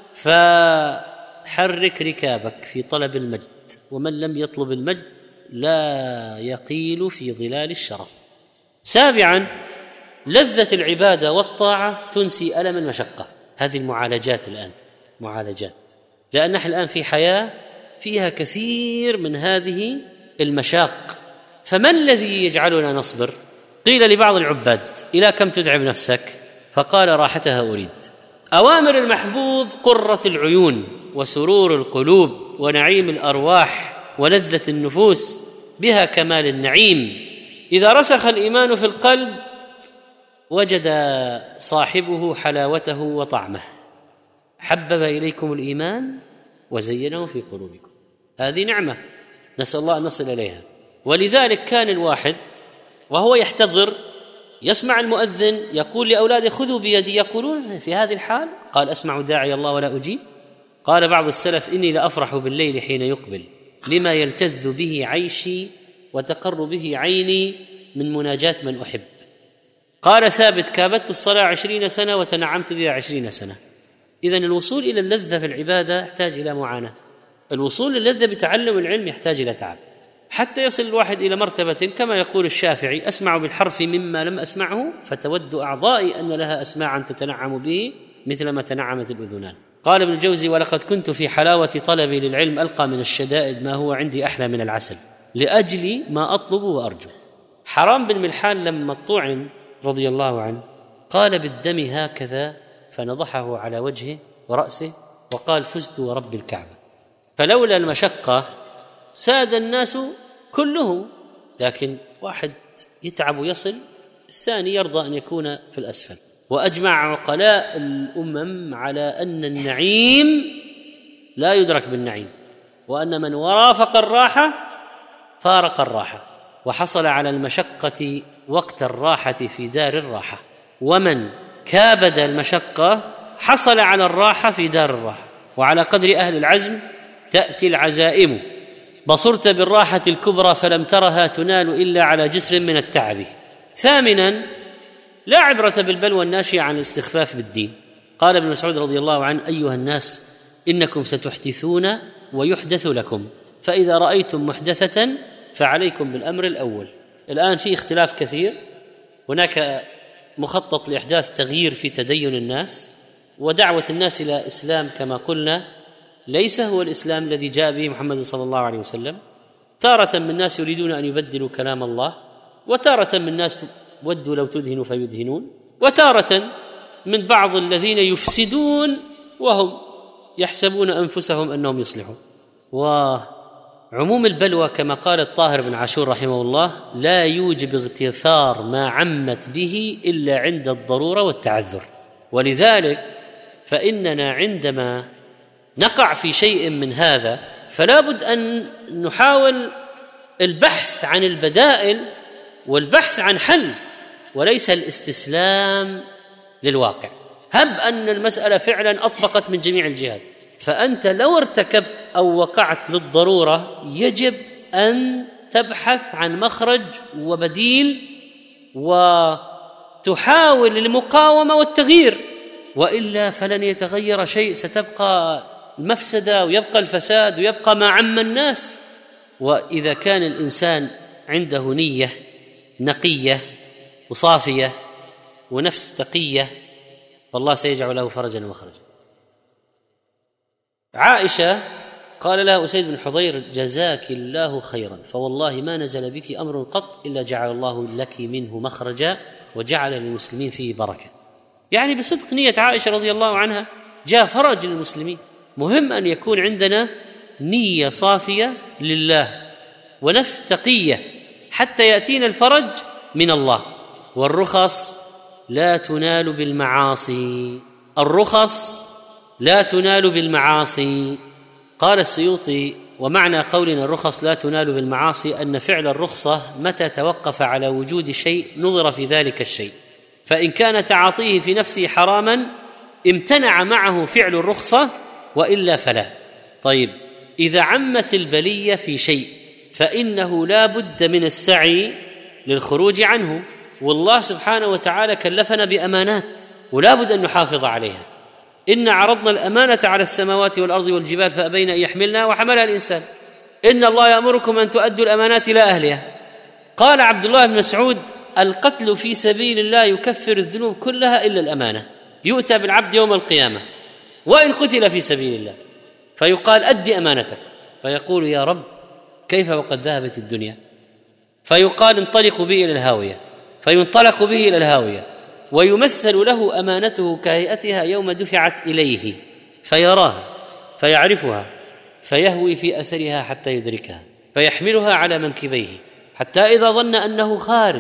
[SPEAKER 2] فحرك ركابك في طلب المجد، ومن لم يطلب المجد لا يقيل في ظلال الشرف. سابعا، لذة العبادة والطاعة تنسي ألم المشقة. هذه المعالجات الآن معالجات، لأن نحن الآن في حياة فيها كثير من هذه المشاق، فما الذي يجعلنا نصبر؟ قيل لبعض العباد: إلى كم تتعب نفسك؟ فقال: راحتها أريد. أوامر المحبوب قرة العيون وسرور القلوب ونعيم الأرواح ولذة النفوس، بها كمال النعيم. إذا رسخ الإيمان في القلب وجد صاحبه حلاوته وطعمه. حبب إليكم الإيمان وزينه في قلوبكم، هذه نعمة نسأل الله أن نصل إليها. ولذلك كان الواحد وهو يحتضر يسمع المؤذن يقول لأولاده: خذوا بيدي. يقولون: في هذه الحال؟ قال: أسمع داعي الله ولا أجيب. قال بعض السلف: إني لأفرح بالليل حين يقبل لما يلتذ به عيشي وتقر به عيني من مناجاة من أحب. قال ثابت: كابدت الصلاة عشرين سنة وتنعمت بها عشرين سنة. إذن الوصول إلى اللذة في العبادة يحتاج إلى معاناة، الوصول للذة بتعلم العلم يحتاج إلى تعب، حتى يصل الواحد إلى مرتبة كما يقول الشافعي: أسمع بالحرف مما لم أسمعه فتود أعضائي أن لها أسماعا تتنعم به مثل ما تنعمت الأذنان. قال ابن الجوزي: ولقد كنت في حلاوة طلبي للعلم ألقى من الشدائد ما هو عندي أحلى من العسل لأجل ما أطلب وأرجو. حرام بن ملحان لما طعن رضي الله عنه قال بالدم هكذا فنضحه على وجهه ورأسه وقال: فزت ورب الكعبة. فلولا المشقة ساد الناس كلهم، لكن واحد يتعب ويصل، الثاني يرضى أن يكون في الأسفل. وأجمع عقلاء الأمم على أن النعيم لا يدرك بالنعيم، وأن من ورافق الراحة فارق الراحة، وحصل على المشقة وقت الراحة في دار الراحة، ومن كابد المشقة حصل على الراحة في دار الراحة. وعلى قدر أهل العزم تأتي العزائم. بصرت بالراحة الكبرى فلم ترها تنال إلا على جسر من التعب. ثامنا، لا عبرة بالبلوى الناشئة عن الاستخفاف بالدين. قال ابن مسعود رضي الله عنه: أيها الناس إنكم ستحدثون ويحدث لكم، فإذا رأيتم محدثة فعليكم بالأمر الأول. الآن في اختلاف كثير، هناك مخطط لإحداث تغيير في تدين الناس، ودعوة الناس إلى إسلام كما قلنا ليس هو الإسلام الذي جاء به محمد صلى الله عليه وسلم. تارة من الناس يريدون أن يبدلوا كلام الله، وتارة من الناس ودوا لو تدهنوا فيدهنون، وتارة من بعض الذين يفسدون وهم يحسبون أنفسهم أنهم يصلحون. وعموم البلوى كما قال الطاهر بن عاشور رحمه الله لا يوجب اغتفار ما عمت به إلا عند الضرورة والتعذر. ولذلك فإننا عندما نقع في شيء من هذا فلا بد أن نحاول البحث عن البدائل والبحث عن حل، وليس الاستسلام للواقع. هب أن المسألة فعلا أطبقت من جميع الجهات، فأنت لو ارتكبت أو وقعت للضرورة يجب أن تبحث عن مخرج وبديل وتحاول المقاومة والتغيير، وإلا فلن يتغير شيء، ستبقى المفسدة ويبقى الفساد ويبقى ما عم الناس. وإذا كان الإنسان عنده نية نقية وصافية ونفس تقية فالله سيجعل له فرجا ومخرجا. عائشة قال لها أسيد بن حضير: جزاك الله خيرا، فوالله ما نزل بك أمر قط إلا جعل الله لك منه مخرجا وجعل للمسلمين فيه بركة. يعني بصدق نية عائشة رضي الله عنها جاء فرج للمسلمين. مهم أن يكون عندنا نية صافية لله ونفس تقية حتى يأتينا الفرج من الله. والرخص لا تنال بالمعاصي، الرخص لا تنال بالمعاصي. قال السيوطي: ومعنى قولنا الرخص لا تنال بالمعاصي أن فعل الرخصة متى توقف على وجود شيء نظر في ذلك الشيء، فإن كان تعاطيه في نفسه حراما امتنع معه فعل الرخصة وإلا فلا. طيب، إذا عمت البلية في شيء فإنه لا بد من السعي للخروج عنه، والله سبحانه وتعالى كلفنا بأمانات ولا بد أن نحافظ عليها. إن عرضنا الأمانة على السماوات والأرض والجبال فأبين أن يحملنها وحملها الإنسان. إن الله يأمركم أن تؤدوا الأمانات إلى أهلها. قال عبد الله بن مسعود: القتل في سبيل الله يكفر الذنوب كلها إلا الأمانة. يؤتى بالعبد يوم القيامة وإن قتل في سبيل الله فيقال: أد أمانتك، فيقول: يا رب كيف وقد ذهبت الدنيا؟ فيقال: انطلقوا به إلى الهاوية، فينطلق به إلى الهاوية ويمثل له أمانته كهيئتها يوم دفعت إليه فيراها فيعرفها فيهوي في أثرها حتى يدركها فيحملها على منكبيه حتى إذا ظن أنه خارج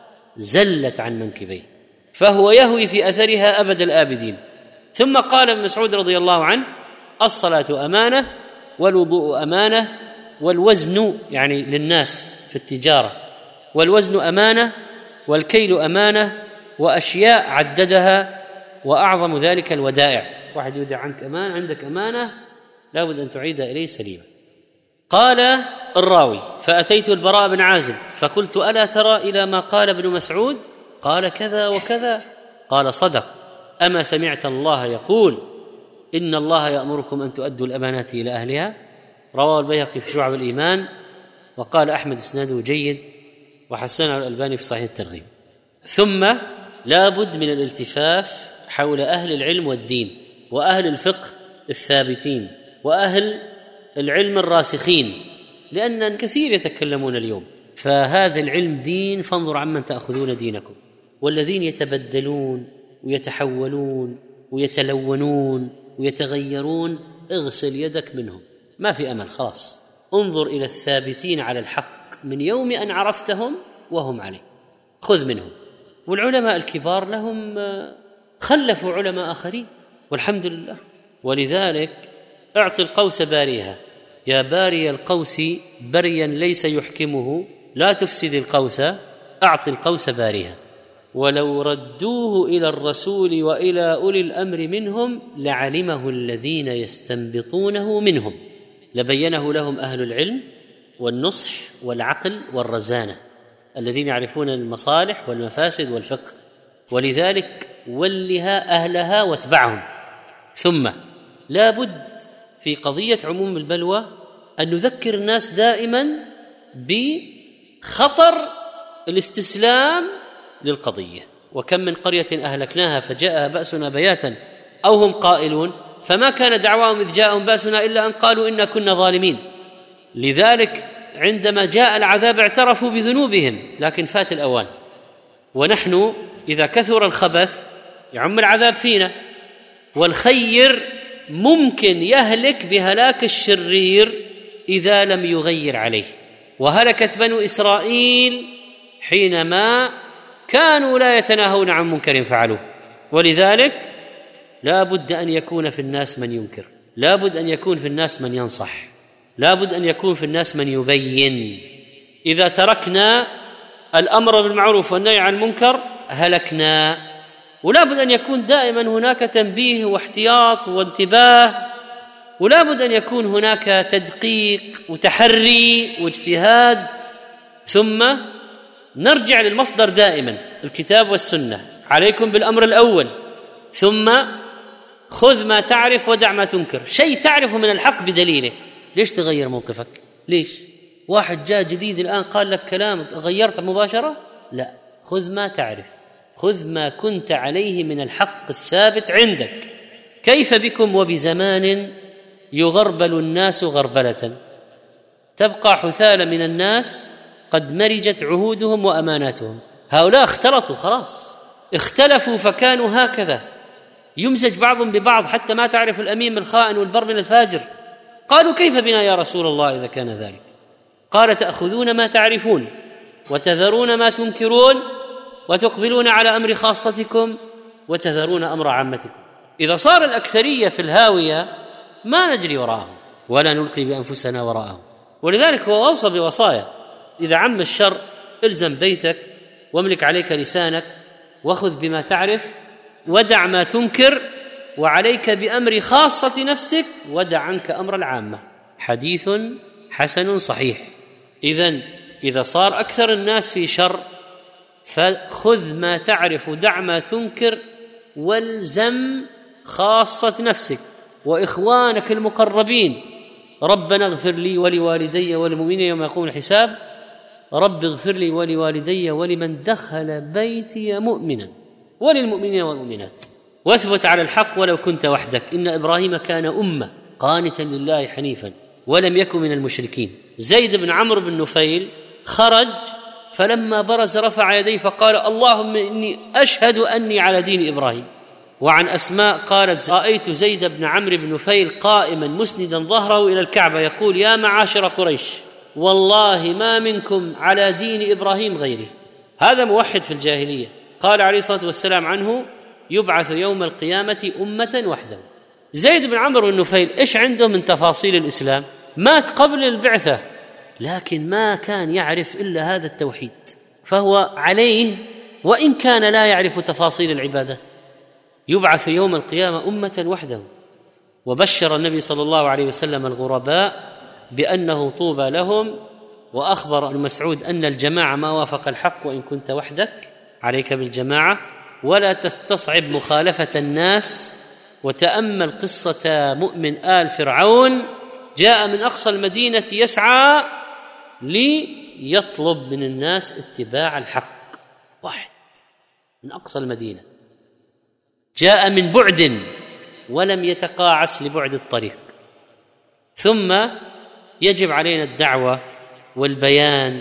[SPEAKER 2] زلت عن منكبيه فهو يهوي في أثرها أبد الآبدين. ثم قال ابن مسعود رضي الله عنه: الصلاة أمانة، والوضوء أمانة، والوزن يعني للناس في التجارة، والوزن أمانة، والكيل أمانة، وأشياء عددها وأعظم ذلك الودائع. واحد يودع عنك أمانة، عندك أمانة لا بد أن تعيدها إليه سليمة. قال الراوي: فأتيت البراء بن عازب فقلت: ألا ترى إلى ما قال ابن مسعود؟ قال: كذا وكذا. قال: صدق. أما سمعت الله يقول: إن الله يأمركم أن تؤدوا الأمانات إلى أهلها؟ رواه البيهقي في شعب الإيمان، وقال أحمد إسناده جيد، وحسنه الألباني في صحيح الترغيب. ثم لا بد من الالتفاف حول أهل العلم والدين، وأهل الفقه الثابتين، وأهل العلم الراسخين، لأن كثير يتكلمون اليوم. فهذا العلم دين، فانظر عمن تأخذون دينكم. والذين يتبدلون ويتحولون ويتلونون ويتغيرون اغسل يدك منهم، ما في أمل، خلاص. انظر إلى الثابتين على الحق من يوم أن عرفتهم وهم عليه، خذ منهم. والعلماء الكبار لهم خلفوا علماء آخرين والحمد لله. ولذلك اعط القوس باريها، يا باري القوس بريا ليس يحكمه، لا تفسد القوس، اعط القوس باريها. ولو ردوه إلى الرسول وإلى أولي الأمر منهم لعلمه الذين يستنبطونه منهم، لبينه لهم أهل العلم والنصح والعقل والرزانة الذين يعرفون المصالح والمفاسد والفقه. ولذلك ولها أهلها واتبعهم. ثم لا بد في قضية عموم البلوى أن نذكر الناس دائما بخطر الاستسلام للقضية. وكم من قرية أهلكناها فجاءها بأسنا بياتا أو هم قائلون، فما كان دعواهم إذ جاءهم بأسنا إلا أن قالوا إنا كنا ظالمين. لذلك عندما جاء العذاب اعترفوا بذنوبهم، لكن فات الأوان. ونحن إذا كثر الخبث يعم العذاب فينا، والخير ممكن يهلك بهلاك الشرير إذا لم يغير عليه. وهلكت بنو إسرائيل حينما كانوا لا يتناهون عن منكر فعلوه. ولذلك لا بد أن يكون في الناس من ينكر، لا بد أن يكون في الناس من ينصح، لا بد أن يكون في الناس من يبين. إذا تركنا الأمر بالمعروف والنهي عن المنكر هلكنا. ولا بد أن يكون دائما هناك تنبيه واحتياط وانتباه، ولا بد أن يكون هناك تدقيق وتحري واجتهاد. ثم نرجع للمصدر دائما، الكتاب والسنة. عليكم بالأمر الأول، ثم خذ ما تعرف ودع ما تنكر. شيء تعرفه من الحق بدليله، ليش تغير موقفك؟ ليش؟ واحد جاء جديد الآن قال لك كلام غيرت مباشرة؟ لا، خذ ما تعرف، خذ ما كنت عليه من الحق الثابت عندك. كيف بكم وبزمان يغربل الناس غربلة، تبقى حثالة من الناس قد مرجت عهودهم وأماناتهم. هؤلاء اختلطوا، خلاص اختلفوا فكانوا هكذا، يمزج بعضهم ببعض حتى ما تعرف الأمين من الخائن والبر من الفاجر. قالوا: كيف بنا يا رسول الله إذا كان ذلك؟ قال: تأخذون ما تعرفون وتذرون ما تنكرون وتقبلون على أمر خاصتكم وتذرون أمر عامتكم. إذا صار الأكثرية في الهاوية ما نجري وراءهم ولا نلقي بأنفسنا وراءهم. ولذلك هو أوصى بوصايا: إذا عم الشر الزم بيتك واملك عليك لسانك، وخذ بما تعرف ودع ما تنكر، وعليك بأمر خاصة نفسك ودع عنك أمر العامة. حديث حسن صحيح. إذن إذا صار أكثر الناس في شر فخذ ما تعرف دع ما تنكر، والزم خاصة نفسك وإخوانك المقربين. ربنا اغفر لي ولوالدي وللمؤمنين يوم يقوم الحساب، رب اغفر لي ولوالدي ولمن دخل بيتي مؤمنا وللمؤمنين والمؤمنات، واثبت على الحق ولو كنت وحدك. إن إبراهيم كان أمة قانتا لله حنيفا ولم يكن من المشركين. زيد بن عمرو بن نفيل خرج فلما برز رفع يديه فقال اللهم إني أشهد أني على دين إبراهيم. وعن أسماء قالت رأيت زيد بن عمرو بن نفيل قائما مسندا ظهره إلى الكعبة يقول يا معاشر قريش والله ما منكم على دين إبراهيم غيري. هذا موحد في الجاهلية. قال عليه الصلاة والسلام عنه يبعث يوم القيامة أمة وحده. زيد بن عمرو بن نفيل إيش عنده من تفاصيل الإسلام؟ مات قبل البعثة لكن ما كان يعرف إلا هذا التوحيد، فهو عليه وإن كان لا يعرف تفاصيل العبادات. يبعث يوم القيامة أمة وحده. وبشر النبي صلى الله عليه وسلم الغرباء بأنه طوبى لهم، وأخبر ابن مسعود أن الجماعة ما وافق الحق وإن كنت وحدك، عليك بالجماعة ولا تستصعب مخالفة الناس. وتأمل قصة مؤمن آل فرعون، جاء من أقصى المدينة يسعى ليطلب من الناس اتباع الحق، واحد من أقصى المدينة جاء من بعد ولم يتقاعس لبعد الطريق. ثم يجب علينا الدعوة والبيان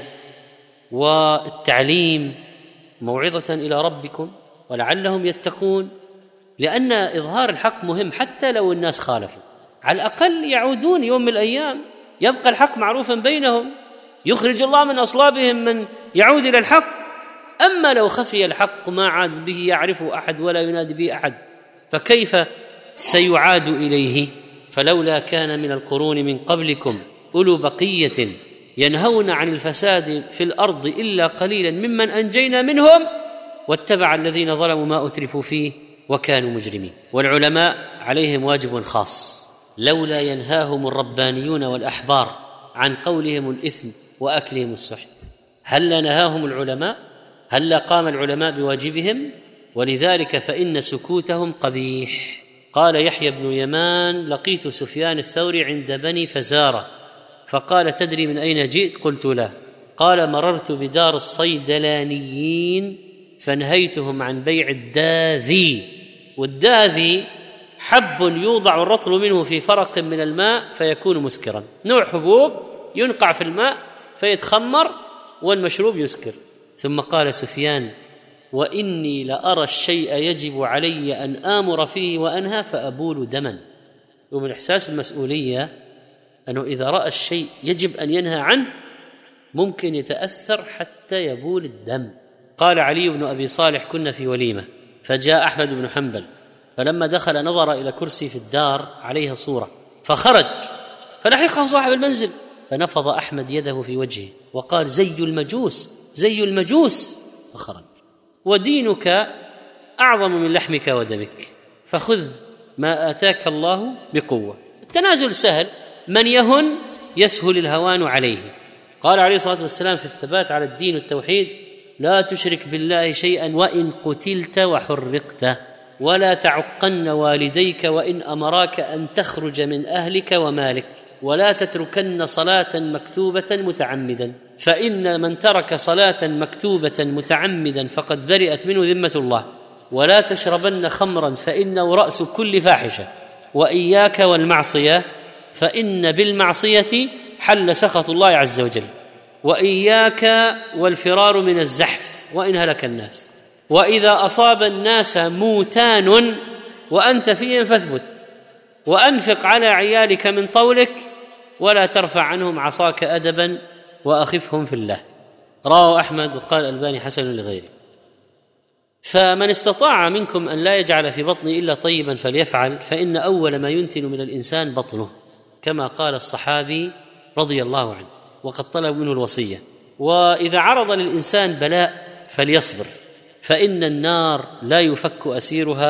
[SPEAKER 2] والتعليم، موعظة إلى ربكم ولعلهم يتقون، لأن إظهار الحق مهم حتى لو الناس خالفوا، على الأقل يعودون يوم من الأيام يبقى الحق معروفا بينهم، يخرج الله من أصلابهم من يعود إلى الحق. أما لو خفي الحق ما عاد به يعرفه أحد ولا ينادي به أحد فكيف سيعاد إليه؟ فلولا كان من القرون من قبلكم أولو بقية ينهون عن الفساد في الأرض إلا قليلا ممن أنجينا منهم واتبع الذين ظلموا ما أترفوا فيه وكانوا مجرمين. والعلماء عليهم واجب خاص، لولا ينهاهم الربانيون والأحبار عن قولهم الإثم وأكلهم السحت. هل نهاهم العلماء؟ هل قام العلماء بواجبهم؟ ولذلك فإن سكوتهم قبيح. قال يحيى بن يمان لقيت سفيان الثوري عند بني فزارة فقال تدري من أين جئت؟ قلت لا. قال مررت بدار الصيدلانيين فنهيتهم عن بيع الداذي، والداذي حب يوضع الرطل منه في فرق من الماء فيكون مسكرا، نوع حبوب ينقع في الماء فيتخمر والمشروب يسكر. ثم قال سفيان وإني لأرى الشيء يجب علي أن آمر فيه وأنهى فأبول دما. ومن إحساس المسؤولية أنه إذا رأى الشيء يجب أن ينهى عنه ممكن يتأثر حتى يبول الدم. قال علي بن أبي صالح كنا في وليمة فجاء أحمد بن حنبل فلما دخل نظر إلى كرسي في الدار عليها صورة فخرج فلحقه صاحب المنزل فنفض أحمد يده في وجهه وقال زي المجوس زي المجوس، فخرج. ودينك أعظم من لحمك ودمك فخذ ما آتاك الله بقوة. التنازل سهل، من يهن يسهل الهوان عليه. قال عليه الصلاة والسلام في الثبات على الدين والتوحيد لا تشرك بالله شيئا وإن قتلت وحرقت، ولا تعقن والديك وإن أمراك أن تخرج من أهلك ومالك، ولا تتركن صلاة مكتوبة متعمدا، فإن من ترك صلاة مكتوبة متعمدا فقد برئت منه ذمة الله، ولا تشربن خمرا فإنه رأس كل فاحشة، وإياك والمعصية فإن بالمعصية حل سخط الله عز وجل، وإياك والفرار من الزحف وإن هلك الناس، وإذا أصاب الناس موتان وأنت فيهم فاثبت، وأنفق على عيالك من طولك ولا ترفع عنهم عصاك أدبا وأخفهم في الله. رواه أحمد وقال الألباني حسن لغيره. فمن استطاع منكم أن لا يجعل في بطنه إلا طيبا فليفعل، فإن أول ما ينتن من الإنسان بطنه، كما قال الصحابي رضي الله عنه وقد طلب منه الوصية. وإذا عرض للإنسان بلاء فليصبر، فإن النار لا يفك أسيرها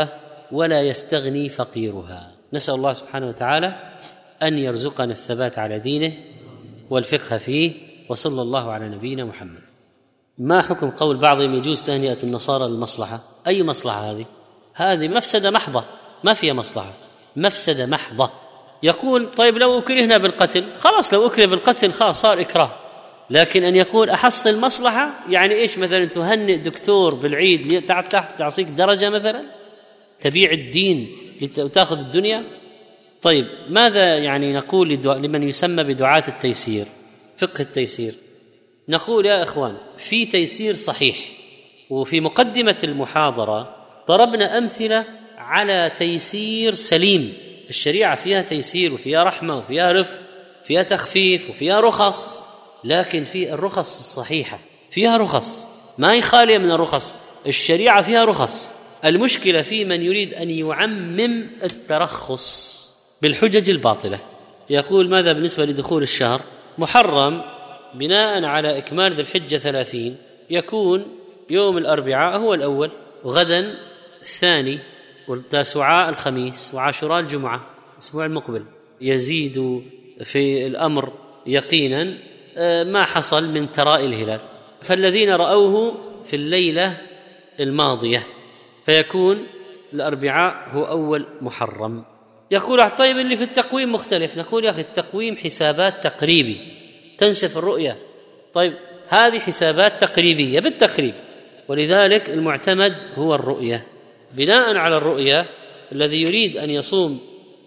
[SPEAKER 2] ولا يستغني فقيرها. نسأل الله سبحانه وتعالى أن يرزقنا الثبات على دينه والفقه فيه، وصلى الله على نبينا محمد. ما حكم قول بعضهم يجوز تهنئة النصارى للمصلحة؟ أي مصلحة هذه؟ هذه مفسدة محضة، ما فيها مصلحة، مفسدة محضة. يقول طيب لو أكرهنا بالقتل، خلاص لو أكره بالقتل خلاص صار إكراه. لكن أن يقول أحصل مصلحة، يعني إيش مثلا تهنئ دكتور بالعيد تحت تعصيك درجة مثلا، تبيع الدين وتأخذ الدنيا؟ طيب ماذا يعني نقول لمن يسمى بدعاة التيسير، فقه التيسير؟ نقول يا إخوان في تيسير صحيح، وفي مقدمة المحاضرة ضربنا أمثلة على تيسير سليم. الشريعة فيها تيسير وفيها رحمة وفيها رفق، فيها تخفيف وفيها رخص، لكن في الرخص الصحيحة فيها رخص، ما هي خالية من الرخص. الشريعة فيها رخص، المشكلة في من يريد أن يعمم الترخص بالحجج الباطلة. يقول ماذا بالنسبة لدخول الشهر؟ محرم بناء على إكمال ذي الحجة ثلاثين، يكون يوم الأربعاء هو الأول، وغدا الثاني، والتاسعاء الخميس، وعاشوراء الجمعة الأسبوع المقبل. يزيد في الأمر يقينا ما حصل من تراءي الهلال، فالذين رأوه في الليلة الماضية فيكون الأربعاء هو أول محرم. يقول طيب اللي في التقويم مختلف. نقول يا أخي التقويم حسابات تقريبي، تنسف الرؤية. طيب هذه حسابات تقريبية بالتقريب، ولذلك المعتمد هو الرؤية. بناء على الرؤية الذي يريد أن يصوم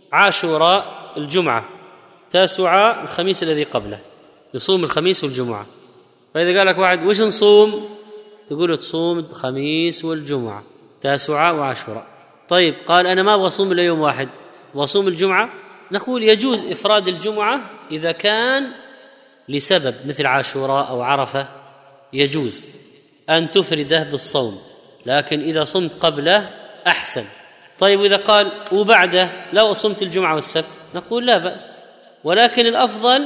[SPEAKER 2] عاشوراء الجمعة، تاسعاء الخميس الذي قبله، يصوم الخميس والجمعة. فإذا قال لك واحد وش نصوم؟ تقول تصوم الخميس والجمعة، تاسعاء وعاشوراء. طيب قال أنا ما أبغى أصوم إلا يوم واحد وأصوم الجمعة. نقول يجوز إفراد الجمعة إذا كان لسبب مثل عاشوراء أو عرفة، يجوز أن تفرده بالصوم، لكن إذا صمت قبله أحسن. طيب إذا قال وبعده لو صمت الجمعة والسبت، نقول لا بأس، ولكن الأفضل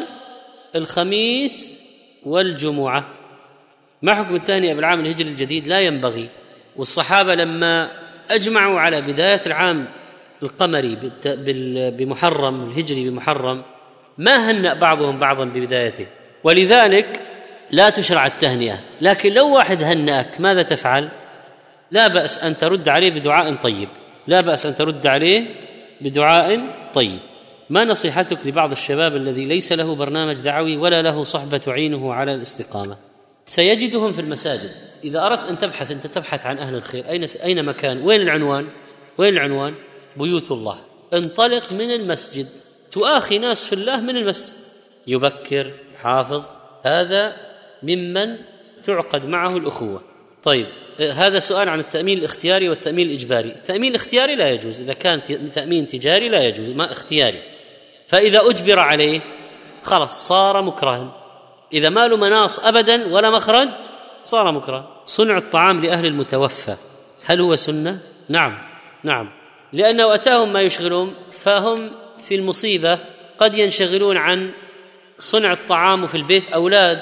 [SPEAKER 2] الخميس والجمعة. ما حكم التهنئة بالعام الهجري الجديد؟ لا ينبغي. والصحابة لما أجمعوا على بداية العام القمري بمحرم الهجري بمحرم ما هنأ بعضهم بعضا ببدايته، ولذلك لا تشرع التهنئة. لكن لو واحد هنأك ماذا تفعل؟ لا بأس أن ترد عليه بدعاء طيب، لا بأس أن ترد عليه بدعاء طيب. ما نصيحتك لبعض الشباب الذي ليس له برنامج دعوي ولا له صحبة تعينه على الاستقامة؟ سيجدهم في المساجد. إذا أردت أن تبحث أنت تبحث عن أهل الخير، أين أين مكان؟ وين العنوان؟ وين العنوان؟ بيوت الله. انطلق من المسجد، تؤاخي ناس في الله من المسجد، يبكر يحافظ، هذا ممن تعقد معه الأخوة. طيب هذا سؤال عن التأمين الاختياري والتأمين الإجباري. التأمين الاختياري لا يجوز، إذا كان تأمين تجاري لا يجوز، ما اختياري. فإذا أجبر عليه خلاص صار مكرها. إذا ما له مناص أبدا ولا مخرج صار مكره. صنع الطعام لأهل المتوفى هل هو سنة؟ نعم نعم، لأنه أتاهم ما يشغلهم، فهم في المصيبة قد ينشغلون عن صنع الطعام، وفي البيت أولاد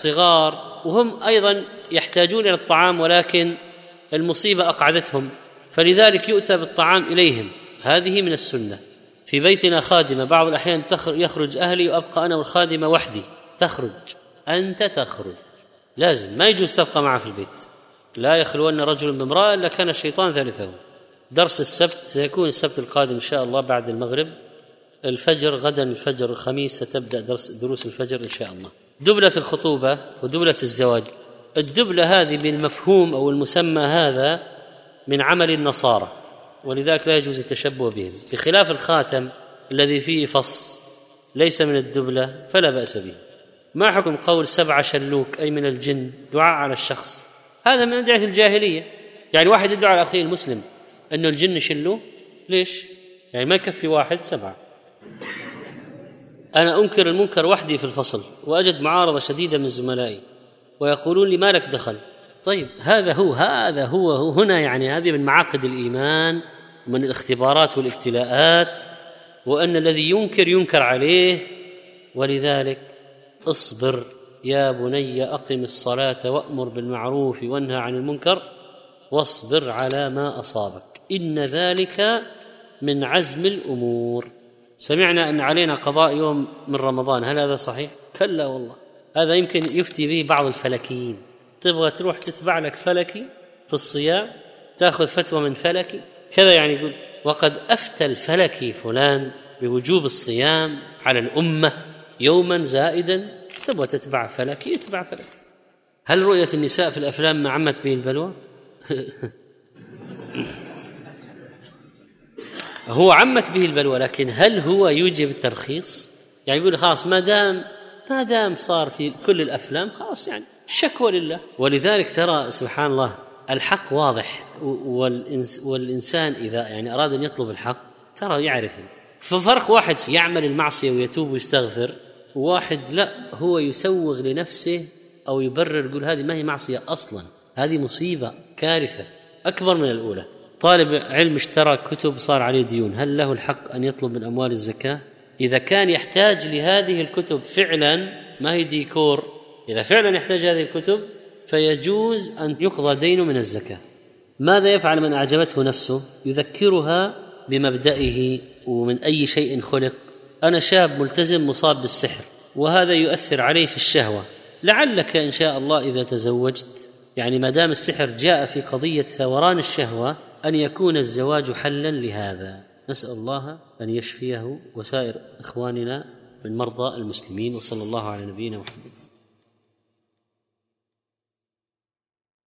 [SPEAKER 2] صغار وهم أيضا يحتاجون إلى الطعام، ولكن المصيبة أقعدتهم، فلذلك يؤتى بالطعام إليهم. هذه من السنة. في بيتنا خادمة، بعض الأحيان يخرج أهلي وأبقى أنا والخادمة وحدي. تخرج أنت تخرج، لازم، ما يجوز تبقى معه في البيت. لا يخلون رجل بامرأة إلا كان الشيطان ثالثه. درس السبت سيكون السبت القادم إن شاء الله بعد المغرب، الفجر غدا، الفجر الخميس ستبدأ درس دروس الفجر إن شاء الله. دبلة الخطوبة ودبلة الزواج، الدبلة هذه بالمفهوم أو المسمى هذا من عمل النصارى، ولذلك لا يجوز التشبه بهم، بخلاف الخاتم الذي فيه فص ليس من الدبلة فلا بأس به. ما حكم قول سبع شلوك أي من الجن دعاء على الشخص؟ هذا من أدعية الجاهلية. يعني واحد يدعو على أخيه المسلم أنه الجن شلوه، ليش؟ يعني ما يكفي واحد سبعة. أنا أنكر المنكر وحدي في الفصل وأجد معارضة شديدة من زملائي ويقولون لي ما لك دخل. طيب هذا هو هذا هو, هو هنا، يعني هذه من معاقد الإيمان ومن الاختبارات والابتلاءات، وأن الذي ينكر ينكر عليه. ولذلك اصبر يا بني أقم الصلاة وأمر بالمعروف وانهى عن المنكر واصبر على ما أصابك. إن ذلك من عزم الأمور. سمعنا أن علينا قضاء يوم من رمضان، هل هذا صحيح؟ كلا والله، هذا يمكن يفتي به بعض الفلكيين. تبغى تروح تتبع لك فلكي في الصيام، تأخذ فتوى من فلكي كذا، يعني يقول وقد أفتى الفلكي فلان بوجوب الصيام على الأمة يوما زائدا، تبغى تتبع فلكي يتبع فلكي. هل رؤية النساء في الأفلام ما عمت به البلوى؟ هو عمت به البلوى، لكن هل هو يوجب الترخيص؟ يعني يقول خلاص ما دام ما دام صار في كل الأفلام خلاص، يعني الشكوى لله. ولذلك ترى سبحان الله الحق واضح، والإنس والإنسان إذا يعني أراد أن يطلب الحق ترى يعرف. ففرق واحد يعمل المعصية ويتوب ويستغفر، وواحد لا هو يسوغ لنفسه أو يبرر يقول هذه ما هي معصية أصلا، هذه مصيبة كارثة أكبر من الأولى. طالب علم اشترى كتب صار عليه ديون، هل له الحق أن يطلب من أموال الزكاة؟ إذا كان يحتاج لهذه الكتب فعلا، ما هي ديكور، إذا فعلا يحتاج هذه الكتب فيجوز أن يقضى دينه من الزكاة. ماذا يفعل من أعجبته نفسه؟ يذكرها بمبدئه ومن أي شيء خلق. أنا شاب ملتزم مصاب بالسحر، وهذا يؤثر عليه في الشهوة، لعلك إن شاء الله إذا تزوجت، يعني ما دام السحر جاء في قضية ثوران الشهوة، أن يكون الزواج حلا لهذا. نسأل الله أن يشفيه وسائر إخواننا من مرضى المسلمين، وصلى الله على نبينا محمد.